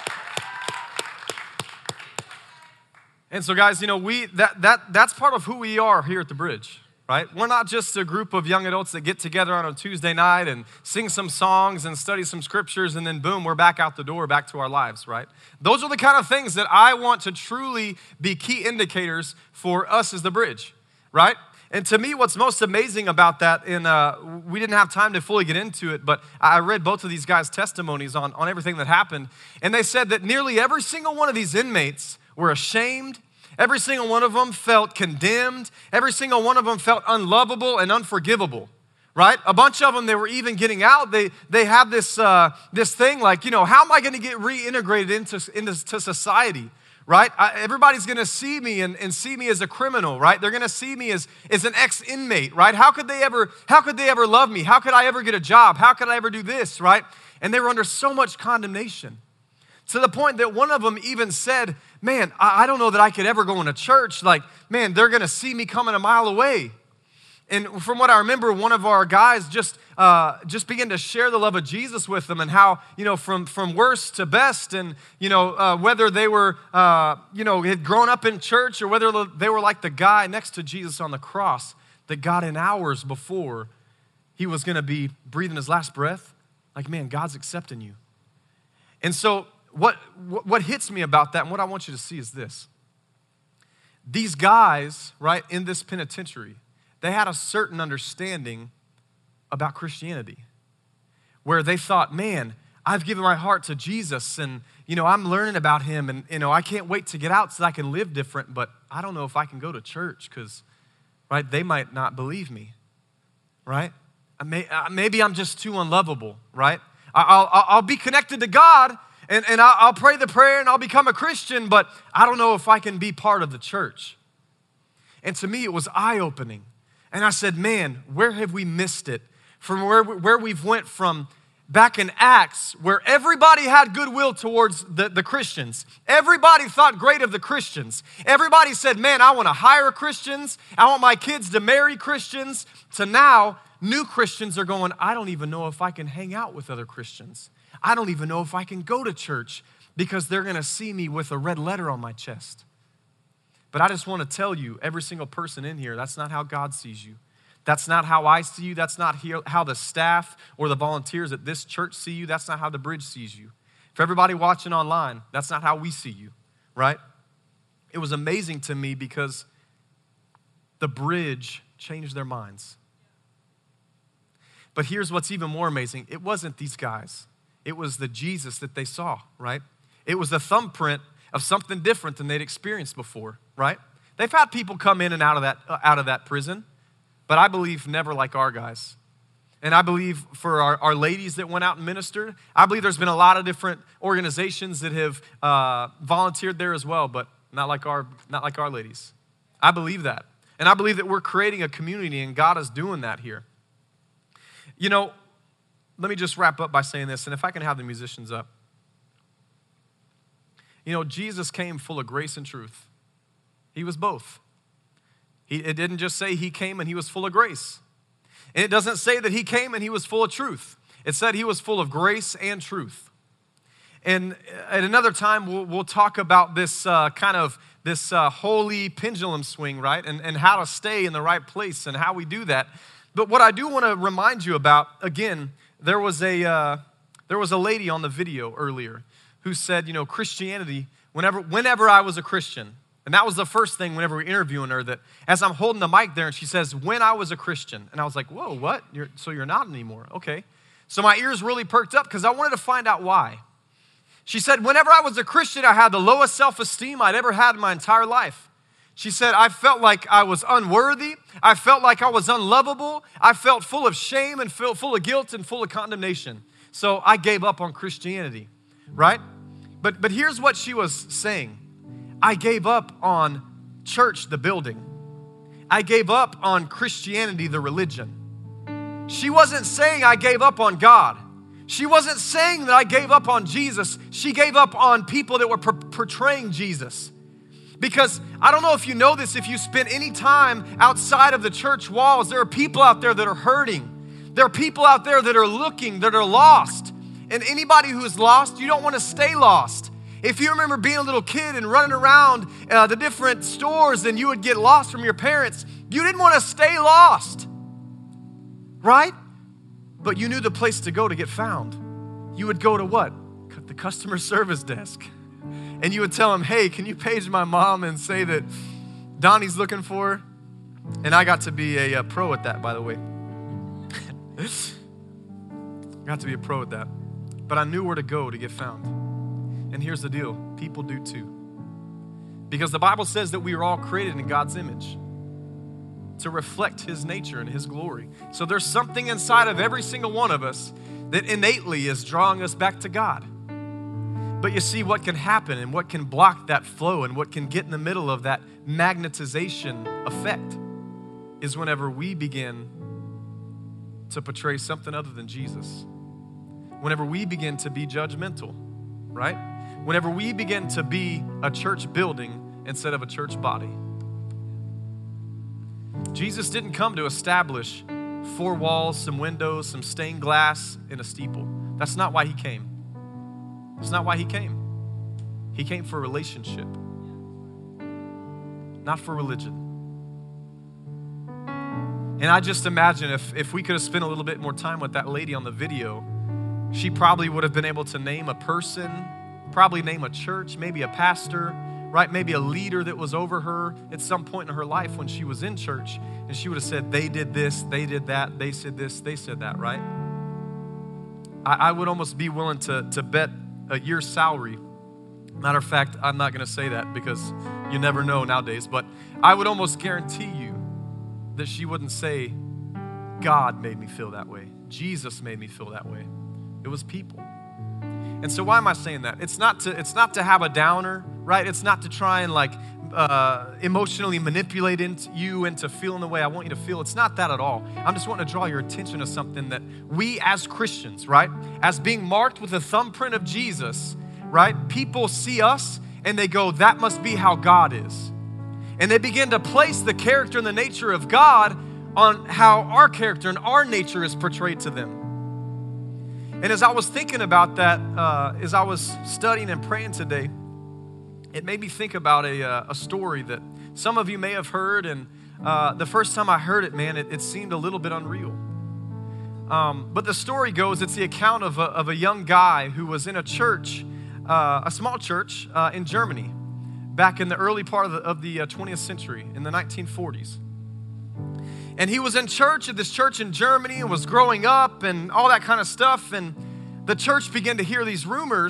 And so, guys, you know, we that that that's part of who we are here at the Bridge, right? We're not just a group of young adults that get together on a Tuesday night and sing some songs and study some scriptures, and then boom, we're back out the door, back to our lives, right? Those are the kind of things that I want to truly be key indicators for us as the Bridge, right? And to me, what's most amazing about that, and uh, we didn't have time to fully get into it, but I read both of these guys' testimonies on, on everything that happened, and they said that nearly every single one of these inmates were ashamed. Every single one of them felt condemned. Every single one of them felt unlovable and unforgivable, right? A bunch of them, they were even getting out. They they have this uh, this thing like, you know, how am I going to get reintegrated into, into to society, right? I, everybody's going to see me and, and see me as a criminal, right? They're going to see me as, as an ex-inmate, right? How could they ever, how could they ever love me? How could I ever get a job? How could I ever do this, right? And they were under so much condemnation, to the point that one of them even said, "Man, I don't know that I could ever go into church. Like, man, they're going to see me coming a mile away." And from what I remember, one of our guys just uh, just began to share the love of Jesus with them, and how, you know, from, from worst to best, and, you know, uh, whether they were, uh, you know, had grown up in church, or whether they were like the guy next to Jesus on the cross that got in hours before he was going to be breathing his last breath. Like, man, God's accepting you. And so What, what hits me about that, and what I want you to see, is this. These guys, right, in this penitentiary, they had a certain understanding about Christianity, where they thought, man, I've given my heart to Jesus, and, you know, I'm learning about him, and, you know, I can't wait to get out so I can live different, but I don't know if I can go to church because, right, they might not believe me, right? I may, maybe I'm just too unlovable, right? I'll, I'll, I'll be connected to God, And, and I'll, I'll pray the prayer and I'll become a Christian, but I don't know if I can be part of the church. And to me, it was eye-opening. And I said, man, where have we missed it? From where, where we've went from back in Acts, where everybody had goodwill towards the, the Christians. Everybody thought great of the Christians. Everybody said, man, I want to hire Christians. I want my kids to marry Christians. To now, new Christians are going, I don't even know if I can hang out with other Christians. I don't even know if I can go to church because they're going to see me with a red letter on my chest. But I just want to tell you, every single person in here, that's not how God sees you. That's not how I see you. That's not how the staff or the volunteers at this church see you. That's not how the Bridge sees you. For everybody watching online, that's not how we see you, right? It was amazing to me because the Bridge changed their minds. But here's what's even more amazing. It wasn't these guys. It was the Jesus that they saw, right? It was the thumbprint of something different than they'd experienced before, right? They've had people come in and out of that, uh, out of that prison, but I believe never like our guys. And I believe for our, our ladies that went out and ministered, I believe there's been a lot of different organizations that have uh, volunteered there as well, but not like our not like our ladies. I believe that. And I believe that we're creating a community and God is doing that here. You know, let me just wrap up by saying this, and if I can have the musicians up. You know, Jesus came full of grace and truth. He was both. He, it didn't just say he came and he was full of grace. And it doesn't say that he came and he was full of truth. It said he was full of grace and truth. And at another time, we'll, we'll talk about this uh, kind of, this uh, holy pendulum swing, right? And, and how to stay in the right place and how we do that. But what I do want to remind you about, again, there was a uh, there was a lady on the video earlier who said, you know, Christianity, whenever whenever I was a Christian, and that was the first thing whenever we were interviewing her, that as I'm holding the mic there and she says, when I was a Christian. And I was like, whoa, what? You're, so you're not anymore. Okay. So my ears really perked up because I wanted to find out why. She said, whenever I was a Christian, I had the lowest self-esteem I'd ever had in my entire life. She said, I felt like I was unworthy. I felt like I was unlovable. I felt full of shame and felt full of guilt and full of condemnation. So I gave up on Christianity, right? But, but here's what she was saying. I gave up on church, the building. I gave up on Christianity, the religion. She wasn't saying I gave up on God. She wasn't saying that I gave up on Jesus. She gave up on people that were per- portraying Jesus. Because I don't know if you know this, if you spend any time outside of the church walls, there are people out there that are hurting. There are people out there that are looking, that are lost. And anybody who is lost, you don't want to stay lost. If you remember being a little kid and running around uh, the different stores and you would get lost from your parents, you didn't want to stay lost, right? But you knew the place to go to get found. You would go to what? The customer service desk. And you would tell them, hey, can you page my mom and say that Donnie's looking for her? And I got to be a, a pro at that, by the way. Got to be a pro at that. But I knew where to go to get found. And here's the deal, people do too. Because the Bible says that we are all created in God's image to reflect his nature and his glory. So there's something inside of every single one of us that innately is drawing us back to God. But you see, what can happen and what can block that flow and what can get in the middle of that magnetization effect is whenever we begin to portray something other than Jesus. Whenever we begin to be judgmental, right? Whenever we begin to be a church building instead of a church body. Jesus didn't come to establish four walls, some windows, some stained glass, and a steeple. That's not why he came. That's not why he came. He came for a relationship, not for religion. And I just imagine if, if we could have spent a little bit more time with that lady on the video, she probably would have been able to name a person, probably name a church, maybe a pastor, right? Maybe a leader that was over her at some point in her life when she was in church. And she would have said, they did this, they did that, they said this, they said that, right? I, I would almost be willing to, to bet a year's salary. Matter of fact, I'm not going to say that because you never know nowadays, but I would almost guarantee you that she wouldn't say, God made me feel that way. Jesus made me feel that way. It was people. And so why am I saying that? It's not to, it's not to have a downer, right? It's not to try and like uh, emotionally manipulate into you into feeling the way I want you to feel. It's not that at all. I'm just wanting to draw your attention to something that we as Christians, right? As being marked with the thumbprint of Jesus, right? People see us and they go, that must be how God is. And they begin to place the character and the nature of God on how our character and our nature is portrayed to them. And as I was thinking about that, uh, as I was studying and praying today, it made me think about a, uh, a story that some of you may have heard. And uh, the first time I heard it, man, it, it seemed a little bit unreal. Um, but the story goes, it's the account of a, of a young guy who was in a church, uh, a small church uh, in Germany, back in the early part of the, of the uh, twentieth century, in the nineteen forties. And he was in church at this church in Germany and was growing up and all that kind of stuff. And the church began to hear these rumors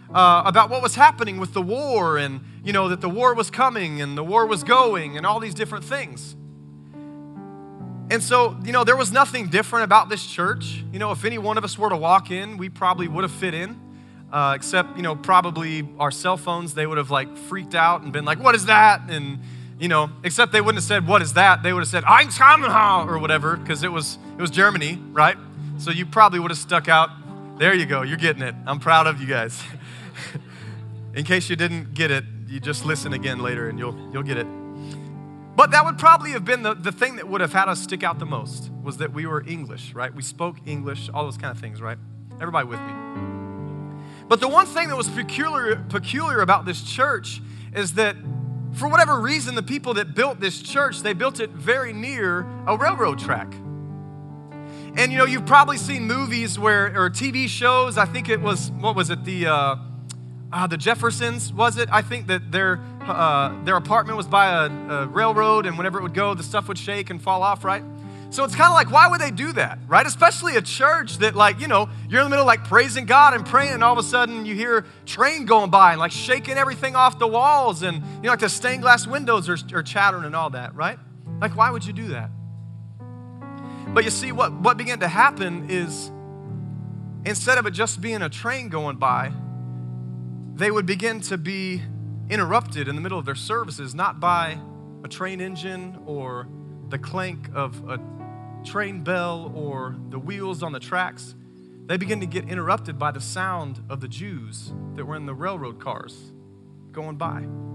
uh, about what was happening with the war and, you know, that the war was coming and the war was going and all these different things. And so, you know, there was nothing different about this church. You know, if any one of us were to walk in, we probably would have fit in, uh, except, you know, probably our cell phones, they would have like freaked out and been like, what is that? And, you know, except they wouldn't have said, what is that? They would have said, Eins Kamenha, or whatever, because it was, it was Germany, right? So you probably would have stuck out. There you go, you're getting it. I'm proud of you guys. In case you didn't get it, you just listen again later and you'll, you'll get it. But that would probably have been the, the thing that would have had us stick out the most, was that we were English, right? We spoke English, all those kind of things, right? Everybody with me? But the one thing that was peculiar, peculiar about this church is that for whatever reason, the people that built this church, they built it very near a railroad track. And, you know, you've probably seen movies where, or T V shows, I think it was, what was it, the uh, uh, the Jeffersons, was it? I think that their uh, their apartment was by a, a railroad, and whenever it would go, the stuff would shake and fall off, right? So it's kind of like, why would they do that, right? Especially a church that, like, you know, you're in the middle of like praising God and praying, and all of a sudden you hear a train going by and like shaking everything off the walls, and, you know, like the stained glass windows are, are chattering and all that, right? Like, why would you do that? But you see, what, what began to happen is, instead of it just being a train going by, they would begin to be interrupted in the middle of their services, not by a train engine or the clank of a train bell or the wheels on the tracks. They begin to get interrupted by the sound of the Jews that were in the railroad cars going by.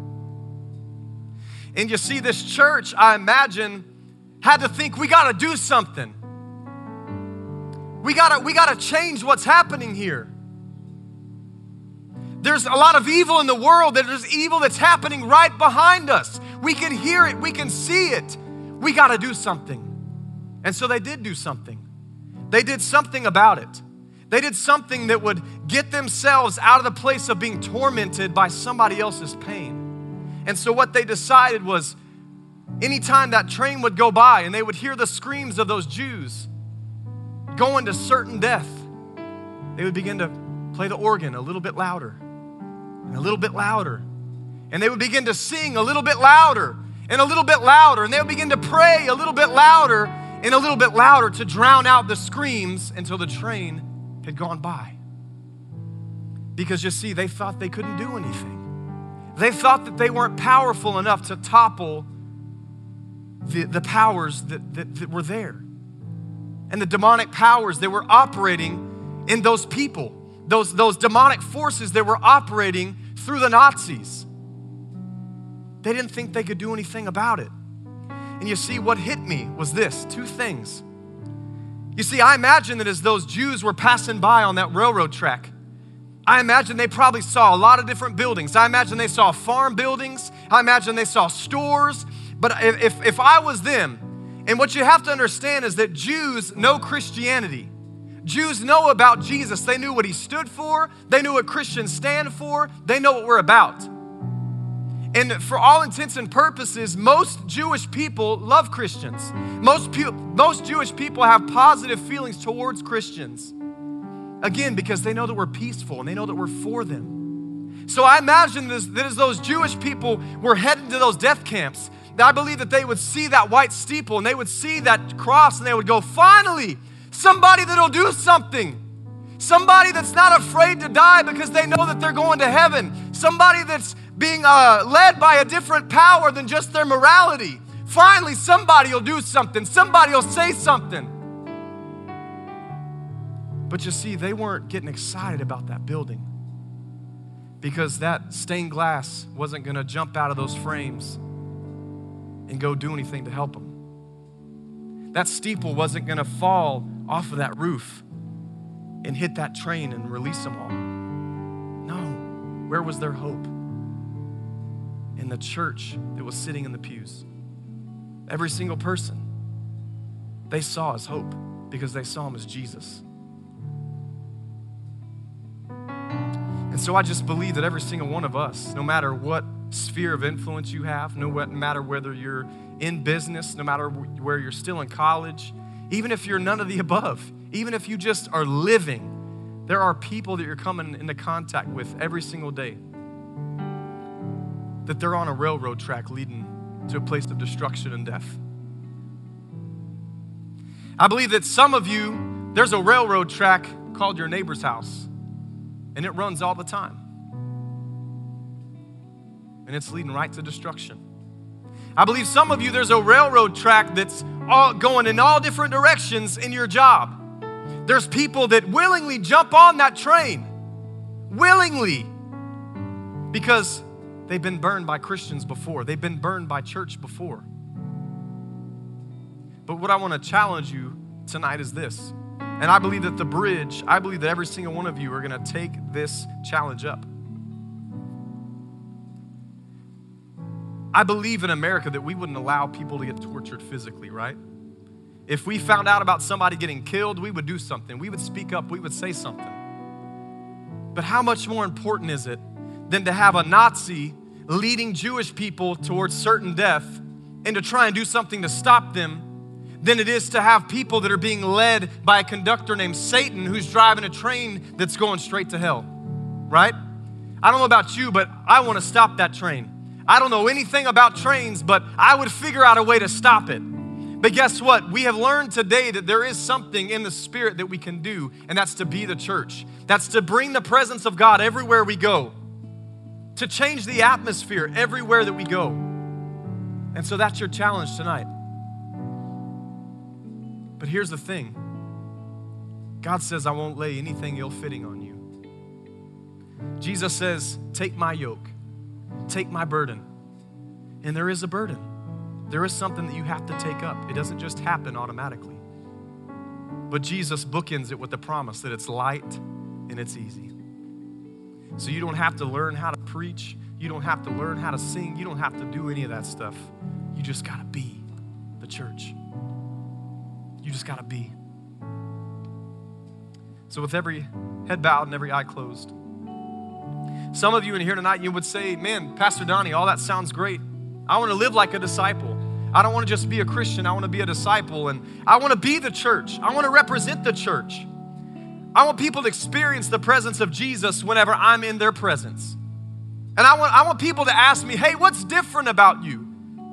And you see, this church, I imagine, had to think, we got to do something. We got to we got to change what's happening here. There's a lot of evil in the world. There's evil that's happening right behind us. We can hear it. We can see it. We got to do something. And so they did do something. They did something about it. They did something that would get themselves out of the place of being tormented by somebody else's pain. And so what they decided was, anytime that train would go by and they would hear the screams of those Jews going to certain death, they would begin to play the organ a little bit louder and a little bit louder. And they would begin to sing a little bit louder and a little bit louder. And they would begin to pray a little bit louder and a little bit louder to drown out the screams until the train had gone by. Because you see, they thought they couldn't do anything. They thought that they weren't powerful enough to topple the, the powers that, that, that were there. And the demonic powers that were operating in those people. Those, those demonic forces that were operating through the Nazis. They didn't think they could do anything about it. And you see, what hit me was this, two things. You see, I imagine that as those Jews were passing by on that railroad track, I imagine they probably saw a lot of different buildings. I imagine they saw farm buildings. I imagine they saw stores. But if, if I was them, and what you have to understand is that Jews know Christianity. Jews know about Jesus. They knew what he stood for. They knew what Christians stand for. They know what we're about. And for all intents and purposes, most Jewish people love Christians. Most, pe- most Jewish people have positive feelings towards Christians. Again, because they know that we're peaceful and they know that we're for them. So I imagine this, that as those Jewish people were heading to those death camps, I believe that they would see that white steeple and they would see that cross and they would go, finally, somebody that'll do something. Somebody that's not afraid to die because they know that they're going to heaven. Somebody that's being uh, led by a different power than just their morality. Finally, somebody will do something. Somebody will say something. But you see, they weren't getting excited about that building because that stained glass wasn't going to jump out of those frames and go do anything to help them. That steeple wasn't going to fall off of that roof and hit that train and release them all. No. Where was their hope? In the church that was sitting in the pews. Every single person, they saw as hope because they saw him as Jesus. And so I just believe that every single one of us, no matter what sphere of influence you have, no matter whether you're in business, no matter where you're still in college, even if you're none of the above, even if you just are living, There are people that you're coming into contact with every single day that they're on a railroad track leading to a place of destruction and death. I believe that some of you, there's a railroad track called your neighbor's house, and it runs all the time. And it's leading right to destruction. I believe some of you, there's a railroad track that's all going in all different directions in your job. There's people that willingly jump on that train, willingly, because they've been burned by Christians before. They've been burned by church before. But what I want to challenge you tonight is this. And I believe that the bridge, I believe that every single one of you are going to take this challenge up. I believe in America that we wouldn't allow people to get tortured physically, right? If we found out about somebody getting killed, we would do something. We would speak up. We would say something. But how much more important is it than to have a Nazi leading Jewish people towards certain death and to try and do something to stop them than it is to have people that are being led by a conductor named Satan who's driving a train that's going straight to hell, right? I don't know about you, but I want to stop that train. I don't know anything about trains, but I would figure out a way to stop it. But guess what? We have learned today that there is something in the Spirit that we can do, and that's to be the church. That's to bring the presence of God everywhere we go, to change the atmosphere everywhere that we go. And so that's your challenge tonight. But here's the thing. God says, I won't lay anything ill-fitting on you. Jesus says, take my yoke, take my burden. And there is a burden. There is something that you have to take up. It doesn't just happen automatically. But Jesus bookends it with the promise that it's light and it's easy. So you don't have to learn how to preach. You don't have to learn how to sing. You don't have to do any of that stuff. You just got to be the church. You just got to be. So with every head bowed and every eye closed, some of you in here tonight, you would say, man, Pastor Donnie, all that sounds great. I want to live like a disciple. I don't want to just be a Christian. I want to be a disciple, and I want to be the church. I want to represent the church. I want people to experience the presence of Jesus whenever I'm in their presence. And I want, I want people to ask me, hey, what's different about you?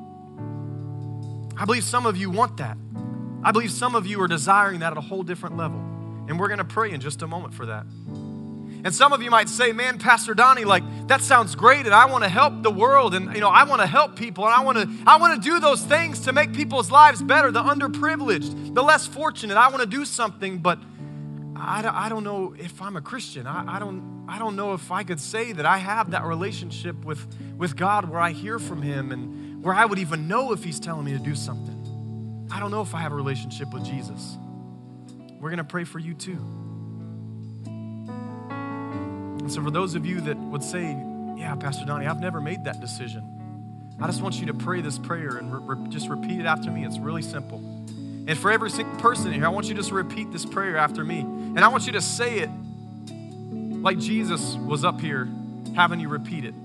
I believe some of you want that. I believe some of you are desiring that at a whole different level. And we're going to pray in just a moment for that. And some of you might say, man, Pastor Donnie, like, that sounds great, and I want to help the world, and, you know, I want to help people, and I want to I want to do those things to make people's lives better, the underprivileged, the less fortunate. I want to do something, but I, I don't know if I'm a Christian. I, I don't I don't know if I could say that I have that relationship with, with God where I hear from Him and where I would even know if He's telling me to do something. I don't know if I have a relationship with Jesus. We're going to pray for you too. And so for those of you that would say, yeah, Pastor Donnie, I've never made that decision. I just want you to pray this prayer and re- re- just repeat it after me. It's really simple. And for every single person here, I want you to just repeat this prayer after me. And I want you to say it like Jesus was up here having you repeat it.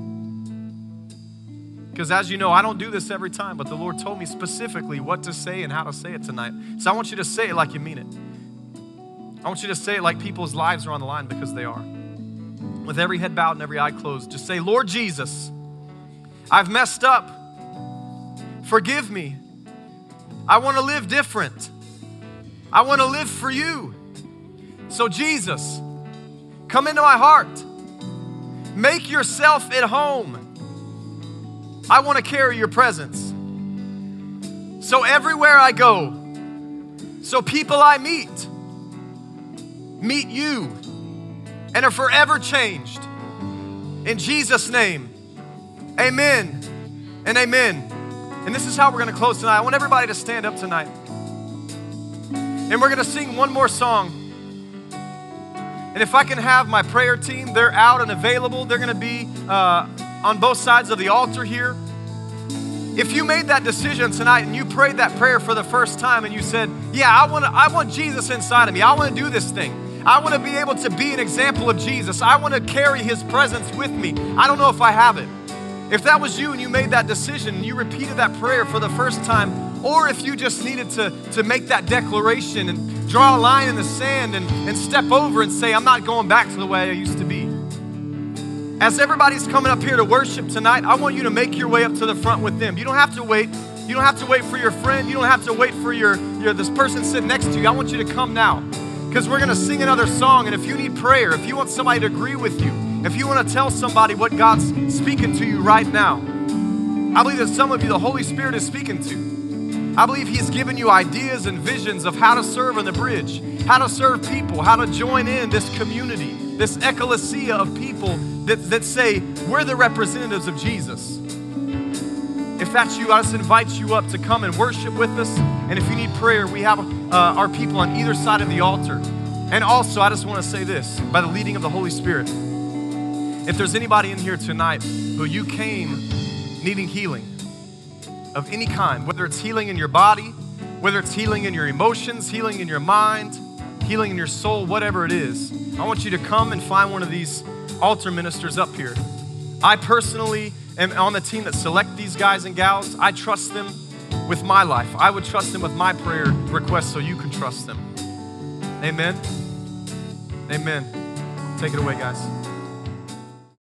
Because as you know, I don't do this every time, but the Lord told me specifically what to say and how to say it tonight. So I want you to say it like you mean it. I want you to say it like people's lives are on the line, because they are. With every head bowed and every eye closed, just say, Lord Jesus, I've messed up. Forgive me. I want to live different. I want to live for you. So Jesus, come into my heart. Make yourself at home. I want to carry your presence. So everywhere I go, so people I meet, meet you and are forever changed. In Jesus' name, amen and amen. And this is how we're going to close tonight. I want everybody to stand up tonight. And we're going to sing one more song. And if I can have my prayer team, they're out and available. They're going to be uh, on both sides of the altar here. If you made that decision tonight and you prayed that prayer for the first time and you said, yeah, I want to, I want Jesus inside of me. I want to do this thing. I want to be able to be an example of Jesus. I want to carry His presence with me. I don't know if I have it. If that was you and you made that decision and you repeated that prayer for the first time, or if you just needed to, to make that declaration and draw a line in the sand and, and step over and say, I'm not going back to the way I used to be. As everybody's coming up here to worship tonight, I want you to make your way up to the front with them. You don't have to wait. You don't have to wait for your friend. You don't have to wait for your, your this person sitting next to you. I want you to come now because we're going to sing another song. And if you need prayer, if you want somebody to agree with you, if you want to tell somebody what God's speaking to you right now, I believe that some of you, the Holy Spirit is speaking to. I believe He's given you ideas and visions of how to serve on the bridge, how to serve people, how to join in this community, this ecclesia of people that, that say, we're the representatives of Jesus. If that's you, I just invite you up to come and worship with us. And if you need prayer, we have uh, our people on either side of the altar. And also, I just want to say this, by the leading of the Holy Spirit, if there's anybody in here tonight who you came needing healing of any kind, whether it's healing in your body, whether it's healing in your emotions, healing in your mind, healing in your soul, whatever it is, I want you to come and find one of these altar ministers up here. I personally am on the team that select these guys and gals. I trust them with my life. I would trust them with my prayer requests so you can trust them. Amen. Amen. Take it away, guys.